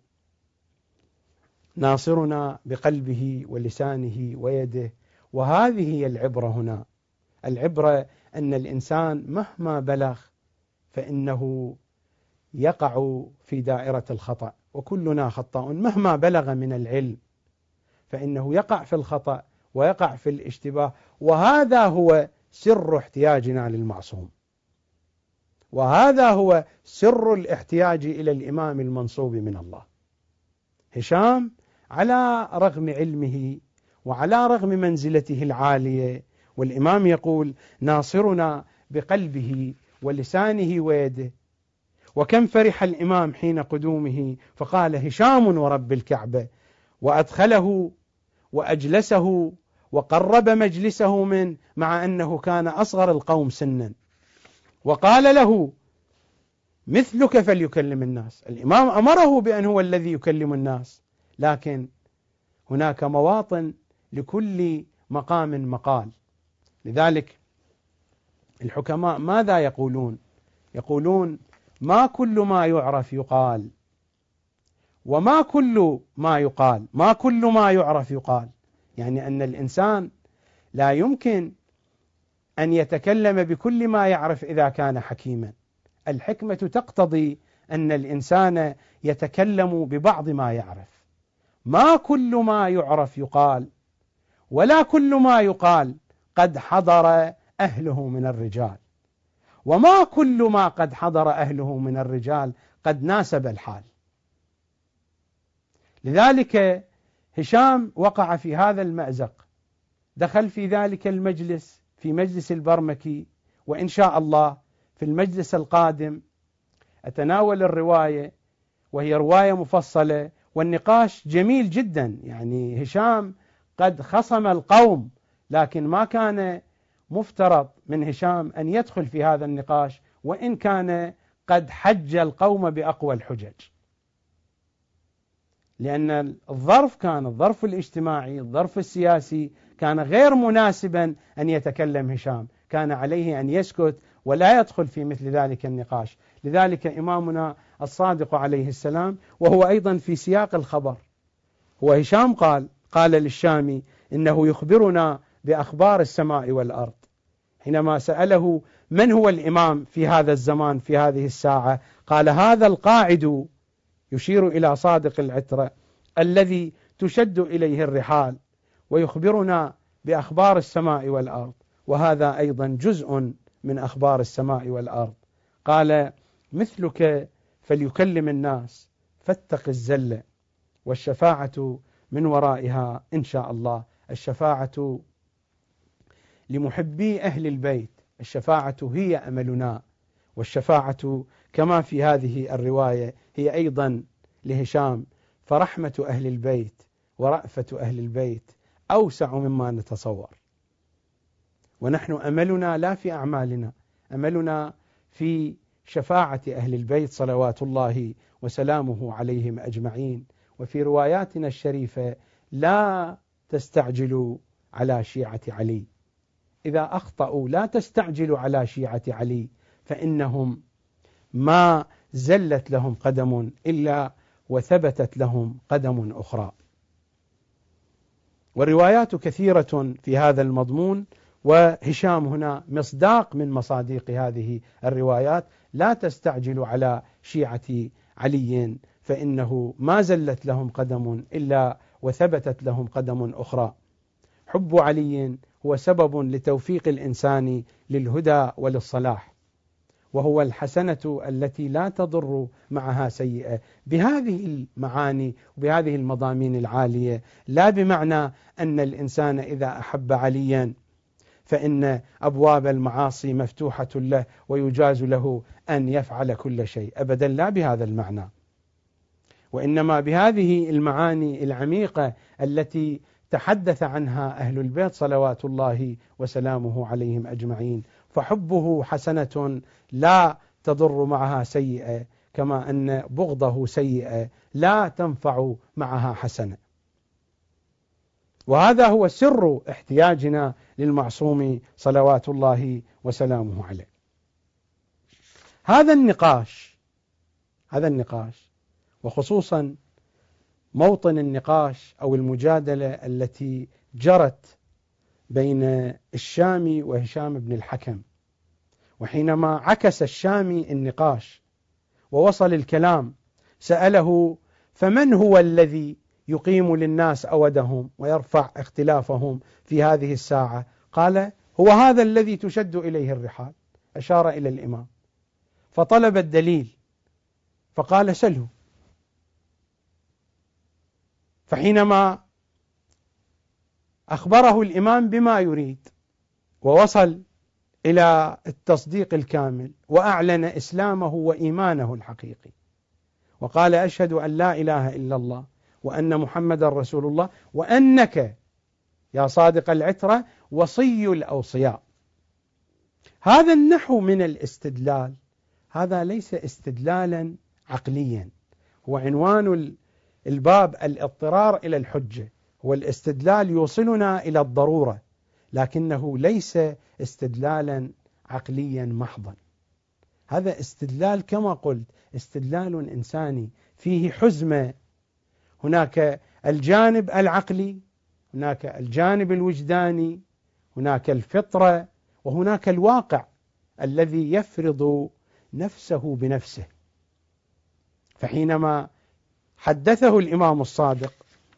ناصرنا بقلبه ولسانه ويده. وهذه هي العبرة هنا. العبرة أن الإنسان مهما بلغ فإنه يقع في دائرة الخطأ، وكلنا خطاء. مهما بلغ من العلم فإنه يقع في الخطأ ويقع في الاشتباه، وهذا هو سر احتياجنا للمعصوم، وهذا هو سر الاحتياج إلى الإمام المنصوب من الله. هشام على رغم علمه وعلى رغم منزلته العالية، والإمام يقول: ناصرنا بقلبه ولسانه ويده. وكم فرح الإمام حين قدومه فقال: هشام ورب الكعبة، وأدخله وأجلسه وقرب مجلسه من، مع أنه كان أصغر القوم سنا، وقال له: مثلك فليكلم الناس. الإمام أمره بأن هو الذي يكلم الناس، لكن هناك مواطن لكل مقام مقال. لذلك الحكماء ماذا يقولون؟ يقولون: ما كل ما يعرف يقال، وما كل ما يقال، ما كل ما يعرف يقال. يعني أن الإنسان لا يمكن أن يتكلم بكل ما يعرف إذا كان حكيما. الحكمة تقتضي أن الإنسان يتكلم ببعض ما يعرف. ما كل ما يعرف يقال، ولا كل ما يقال قد حضر أهله من الرجال، وما كل ما قد حضر أهله من الرجال قد ناسب الحال. لذلك هشام وقع في هذا المأزق، دخل في ذلك المجلس، في مجلس البرمكي، وإن شاء الله في المجلس القادم أتناول الرواية، وهي رواية مفصلة والنقاش جميل جدا. يعني هشام قد خصم القوم، لكن ما كان مفترض من هشام أن يدخل في هذا النقاش، وإن كان قد حج القوم بأقوى الحجج، لأن الظرف كان الظرف الاجتماعي، الظرف السياسي كان غير مناسبا أن يتكلم هشام، كان عليه أن يسكت ولا يدخل في مثل ذلك النقاش. لذلك إمامنا الصادق عليه السلام، وهو أيضا في سياق الخبر، هو هشام قال للشامي إنه يخبرنا بأخبار السماء والأرض. حينما سأله من هو الإمام في هذا الزمان في هذه الساعة، قال: هذا القاعد، يشير إلى صادق العترة الذي تشد إليه الرحال، ويخبرنا بأخبار السماء والأرض، وهذا أيضا جزء من أخبار السماء والأرض. قال: مثلك فليكلم الناس فاتق الزلة، والشفاعة من ورائها إن شاء الله. الشفاعة لمحبي أهل البيت، الشفاعة هي أملنا، والشفاعة كما في هذه الرواية هي أيضا لهشام. فرحمة أهل البيت ورأفة أهل البيت أوسع مما نتصور، ونحن أملنا لا في أعمالنا، أملنا في شفاعة أهل البيت صلوات الله وسلامه عليهم أجمعين. وفي رواياتنا الشريفة: لا تستعجلوا على شيعة علي، إذا أخطأوا لا تستعجلوا على شيعة علي، فإنهم ما زلت لهم قدم إلا وثبتت لهم قدم أخرى. والروايات كثيرة في هذا المضمون، وهشام هنا مصداق من مصاديق هذه الروايات: لا تستعجلوا على شيعة علي، فإنه ما زلت لهم قدم إلا وثبتت لهم قدم أخرى. حب علي هو سبب لتوفيق الإنسان للهدى وللصلاح، وهو الحسنة التي لا تضر معها سيئة، بهذه المعاني وبهذه المضامين العالية، لا بمعنى أن الإنسان إذا أحب عليا فإن أبواب المعاصي مفتوحة له ويجاز له أن يفعل كل شيء، أبدا لا بهذا المعنى، وإنما بهذه المعاني العميقة التي تحدث عنها أهل البيت صلوات الله وسلامه عليهم أجمعين. فحبه حسنة لا تضر معها سيئة، كما أن بغضه سيئة لا تنفع معها حسنة. وهذا هو سر احتياجنا للمعصوم صلوات الله وسلامه عليه. هذا النقاش وخصوصا موطن النقاش أو المجادلة التي جرت بين الشامي وهشام بن الحكم، وحينما عكس الشامي النقاش ووصل الكلام سأله: فمن هو الذي يقيم للناس أودهم ويرفع اختلافهم في هذه الساعة؟ قال: هو هذا الذي تشد إليه الرحال. أشار إلى الإمام فطلب الدليل، فقال: سله. فحينما أخبره الإمام بما يريد ووصل إلى التصديق الكامل وأعلن إسلامه وإيمانه الحقيقي، وقال: أشهد أن لا إله إلا الله وأن محمد رسول الله وأنك يا صادق العترة وصي الأوصياء. هذا النحو من الاستدلال، هذا ليس استدلالا عقليا. هو عنوان الباب الاضطرار إلى الحجة، هو الاستدلال يوصلنا إلى الضرورة، لكنه ليس استدلالا عقليا محضا. هذا استدلال كما قلت استدلال إنساني فيه حزمة، هناك الجانب العقلي، هناك الجانب الوجداني، هناك الفطرة، وهناك الواقع الذي يفرض نفسه بنفسه. فحينما حدثه الإمام الصادق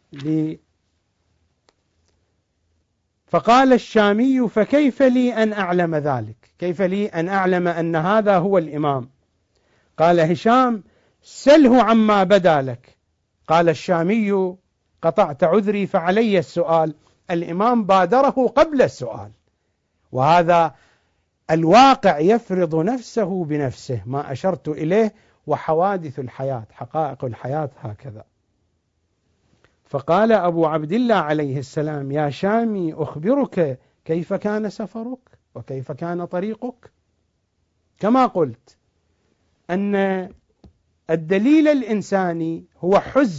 فقال الشامي: فكيف لي أن أعلم ذلك؟ كيف لي أن أعلم أن هذا هو الإمام؟ قال هشام: سله عما بدا لك. قال الشامي: قطعت عذري فعلي السؤال. الإمام بادره قبل السؤال، وهذا الواقع يفرض نفسه بنفسه، ما أشرت إليه، وحوادث الحياة حقائق الحياة هكذا. فقال أبو عبد الله عليه السلام: يا شامي أخبرك كيف كان سفرك وكيف كان طريقك؟ كما قلت أن الدليل الإنساني هو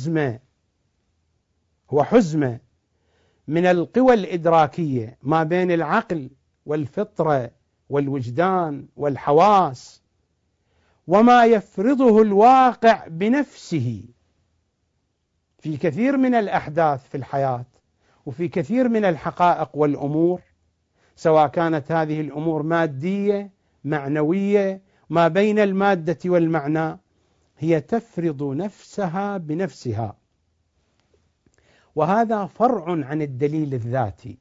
حزمة من القوى الإدراكية ما بين العقل والفطرة والوجدان والحواس، وما يفرضه الواقع بنفسه في كثير من الأحداث في الحياة، وفي كثير من الحقائق والأمور، سواء كانت هذه الأمور مادية معنوية، ما بين المادة والمعنى، هي تفرض نفسها بنفسها. وهذا فرع عن الدليل الذاتي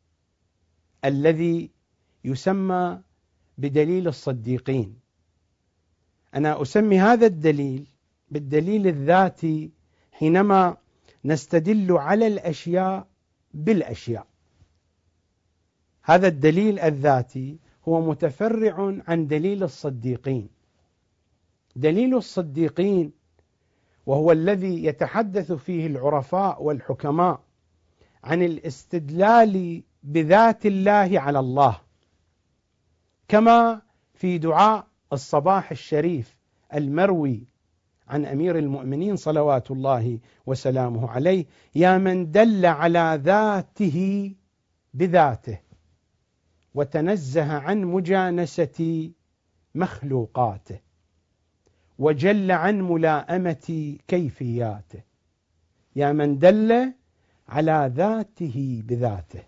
الذي يسمى بدليل الصديقين. أنا أسمي هذا الدليل بالدليل الذاتي حينما نستدل على الأشياء بالأشياء. هذا الدليل الذاتي هو متفرع عن دليل الصديقين. دليل الصديقين وهو الذي يتحدث فيه العرفاء والحكماء عن الاستدلال بذات الله على الله، كما في دعاء الصباح الشريف المروي عن أمير المؤمنين صلوات الله وسلامه عليه: يا من دل على ذاته بذاته وتنزه عن مجانسة مخلوقاته وجل عن ملائمة كيفياته. يا من دل على ذاته بذاته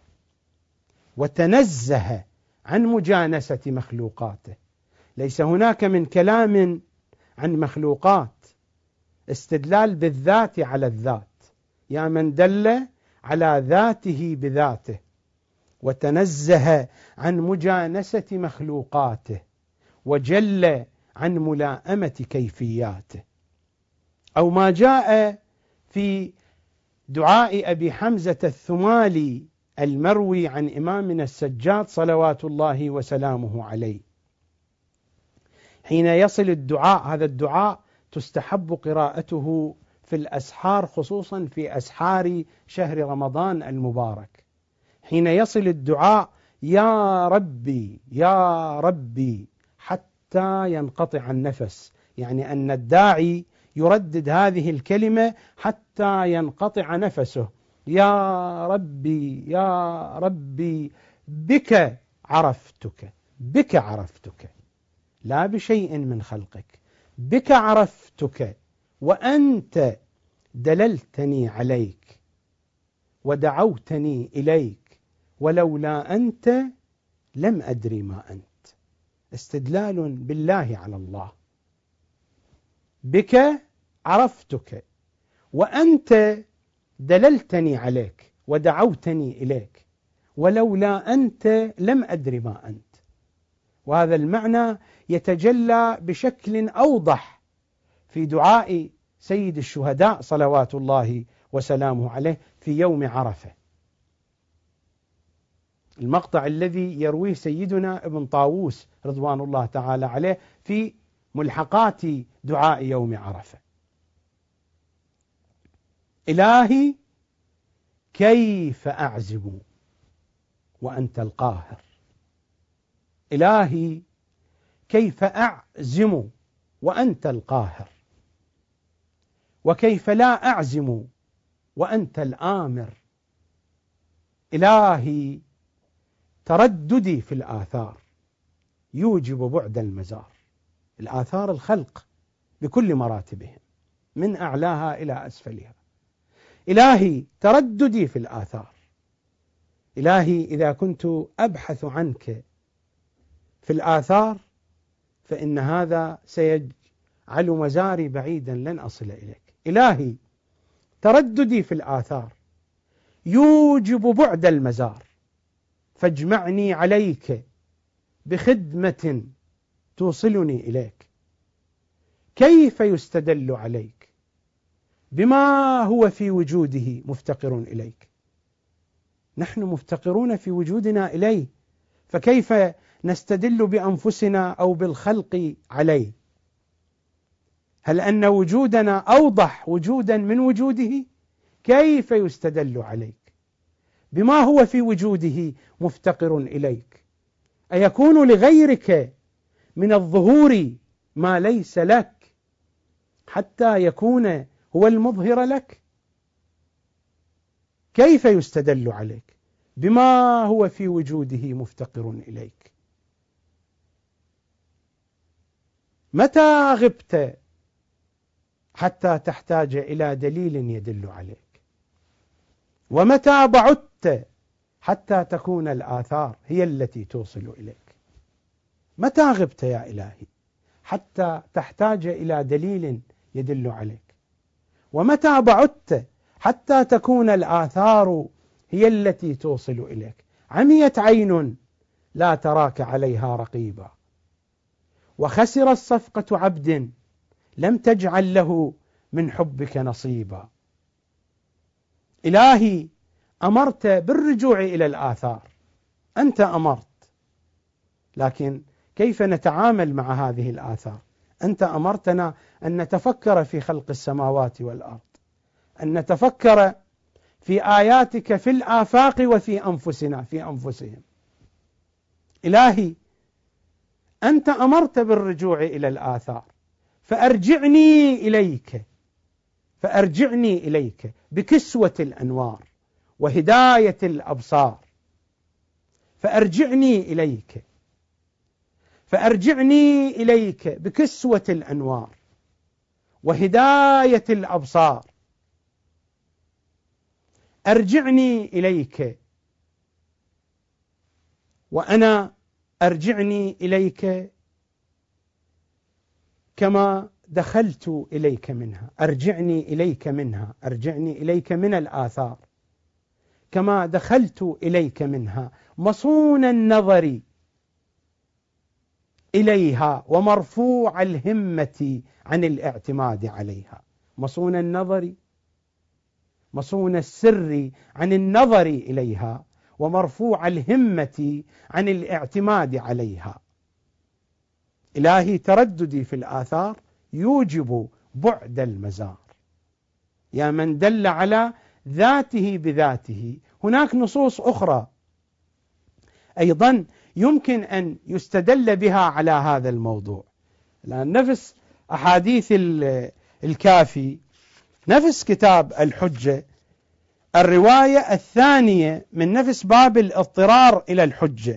وتنزه عن مجانسة مخلوقاته. ليس هناك من كلام عن مخلوقات، استدلال بالذات على الذات. يا من دل على ذاته بذاته وتنزه عن مجانسة مخلوقاته وجل عن ملائمة كيفياته. أو ما جاء في دعاء أبي حمزة الثمالي المروي عن إمامنا السجاد صلوات الله وسلامه عليه، حين يصل الدعاء، هذا الدعاء تستحب قراءته في الأسحار، خصوصا في أسحار شهر رمضان المبارك، حين يصل الدعاء: يا ربي يا ربي، حتى ينقطع النفس، يعني أن الداعي يردد هذه الكلمة حتى ينقطع نفسه: يا ربي يا ربي، بك عرفتك، بك عرفتك، لا بشيء من خلقك، بك عرفتك وأنت دللتني عليك ودعوتني إليك، ولولا أنت لم أدري ما أنت. استدلال بالله على الله. بك عرفتك وأنت دللتني عليك ودعوتني إليك، ولولا أنت لم أدري ما أنت. وهذا المعنى يتجلى بشكل أوضح في دعاء سيد الشهداء صلوات الله وسلامه عليه في يوم عرفة، المقطع الذي يرويه سيدنا ابن طاووس رضوان الله تعالى عليه في ملحقات دعاء يوم عرفة: إلهي كيف أعزم وأنت القاهر، إلهي كيف أعزم وأنت القاهر، وكيف لا أعزم وأنت الآمر. إلهي ترددي في الآثار يوجب بعد المزار. الآثار الخلق بكل مراتبهم من أعلاها إلى أسفلها. إلهي ترددي في الآثار. إلهي إذا كنت أبحث عنك في الآثار فإن هذا سيجعل مزاري بعيدا لن أصل إليك. إلهي ترددي في الآثار يوجب بعد المزار، فاجمعني عليك بخدمة توصلني إليك. كيف يستدل عليك بما هو في وجوده مفتقر إليك؟ نحن مفتقرون في وجودنا إليه، فكيف نستدل بأنفسنا أو بالخلق عليه؟ هل أن وجودنا أوضح وجودا من وجوده؟ كيف يستدل عليك بما هو في وجوده مفتقر إليك؟ أيكون لغيرك من الظهور ما ليس لك حتى يكون هو المظهر لك؟ كيف يستدل عليك بما هو في وجوده مفتقر إليك؟ متى غبت حتى تحتاج إلى دليل يدل عليك؟ ومتى بعدت حتى تكون الآثار هي التي توصل إليك؟ متى غبت يا إلهي حتى تحتاج إلى دليل يدل عليك؟ ومتى بعدت حتى تكون الآثار هي التي توصل إليك؟ عميت عين لا تراك عليها رقيبا، وخسر الصفقة عبد لم تجعل له من حبك نصيبا. إلهي أمرت بالرجوع إلى الآثار، أنت أمرت، لكن كيف نتعامل مع هذه الآثار؟ أنت أمرتنا أن نتفكر في خلق السماوات والأرض، أن نتفكر في آياتك في الآفاق وفي أنفسنا في أنفسهم. إلهي أنت أمرت بالرجوع إلى الآثار، فأرجعني إليك بكسوة الأنوار وهداية الأبصار. فأرجعني إليك بكسوة الأنوار وهداية الأبصار. أرجعني إليك وأنا أرجعني إليك كما دخلت إليك منها، أرجعني إليك من الآثار كما دخلت إليك منها، مصون النظر إليها ومرفوع الهمة عن الاعتماد عليها. مصون النظر، مصون السر عن النظر إليها، ومرفوع الهمة عن الاعتماد عليها. إلهي ترددي في الآثار يوجب بعد المزار. يا من دل على ذاته بذاته. هناك نصوص أخرى أيضا يمكن أن يستدل بها على هذا الموضوع. لأن نفس أحاديث الكافي، نفس كتاب الحجة، الرواية الثانية من نفس باب الاضطرار إلى الحجة،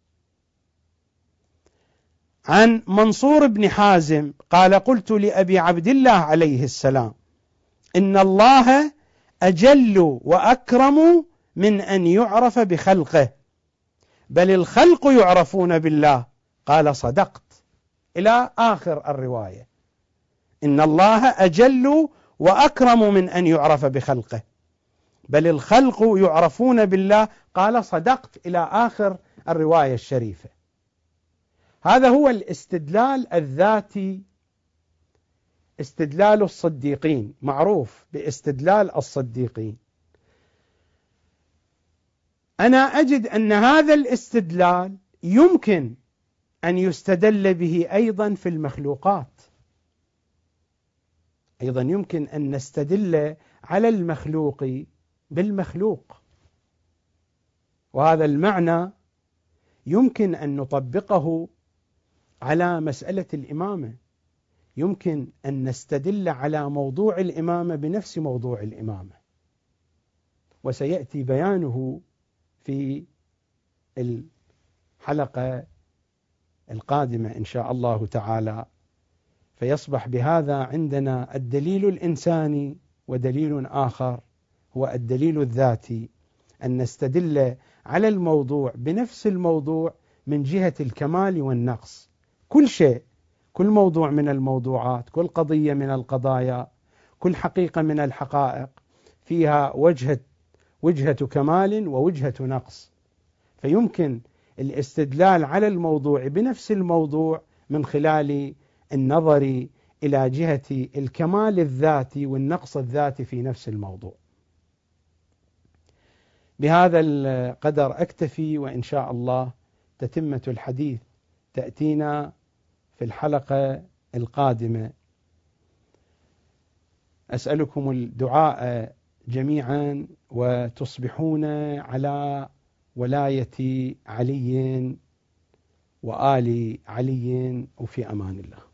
عن منصور بن حازم قال: قلت لأبي عبد الله عليه السلام: إن الله أجل وأكرم من أن يعرف بخلقه، بل الخلق يعرفون بالله. قال: صدقت، إلى آخر الرواية. إن الله أجل وأكرم من أن يعرف بخلقه، بل الخلق يعرفون بالله. قال: صدقت، إلى آخر الرواية الشريفة. هذا هو الاستدلال الذاتي، استدلال الصديقين، معروف باستدلال الصديقين. أنا أجد أن هذا الاستدلال يمكن أن يستدل به أيضا في المخلوقات. أيضا يمكن أن نستدل على المخلوق بالمخلوق، وهذا المعنى يمكن أن نطبقه على مسألة الإمامة يمكن أن نستدل على موضوع الإمامة بنفس موضوع الإمامة، وسيأتي بيانه في الحلقة القادمة إن شاء الله تعالى. فيصبح بهذا عندنا الدليل الإنساني ودليل آخر هو الدليل الذاتي، أن نستدل على الموضوع بنفس الموضوع من جهة الكمال والنقص. كل شيء، كل موضوع من الموضوعات، كل قضية من القضايا، كل حقيقة من الحقائق فيها وجهة كمال ووجهة نقص، فيمكن الاستدلال على الموضوع بنفس الموضوع من خلال النظر إلى جهة الكمال الذاتي والنقص الذاتي في نفس الموضوع. بهذا القدر أكتفي، وإن شاء الله تتمة الحديث تأتينا في الحلقة القادمة. أسألكم الدعاء جميعا، وتصبحون على ولاية علي وآل علي، وفي أمان الله.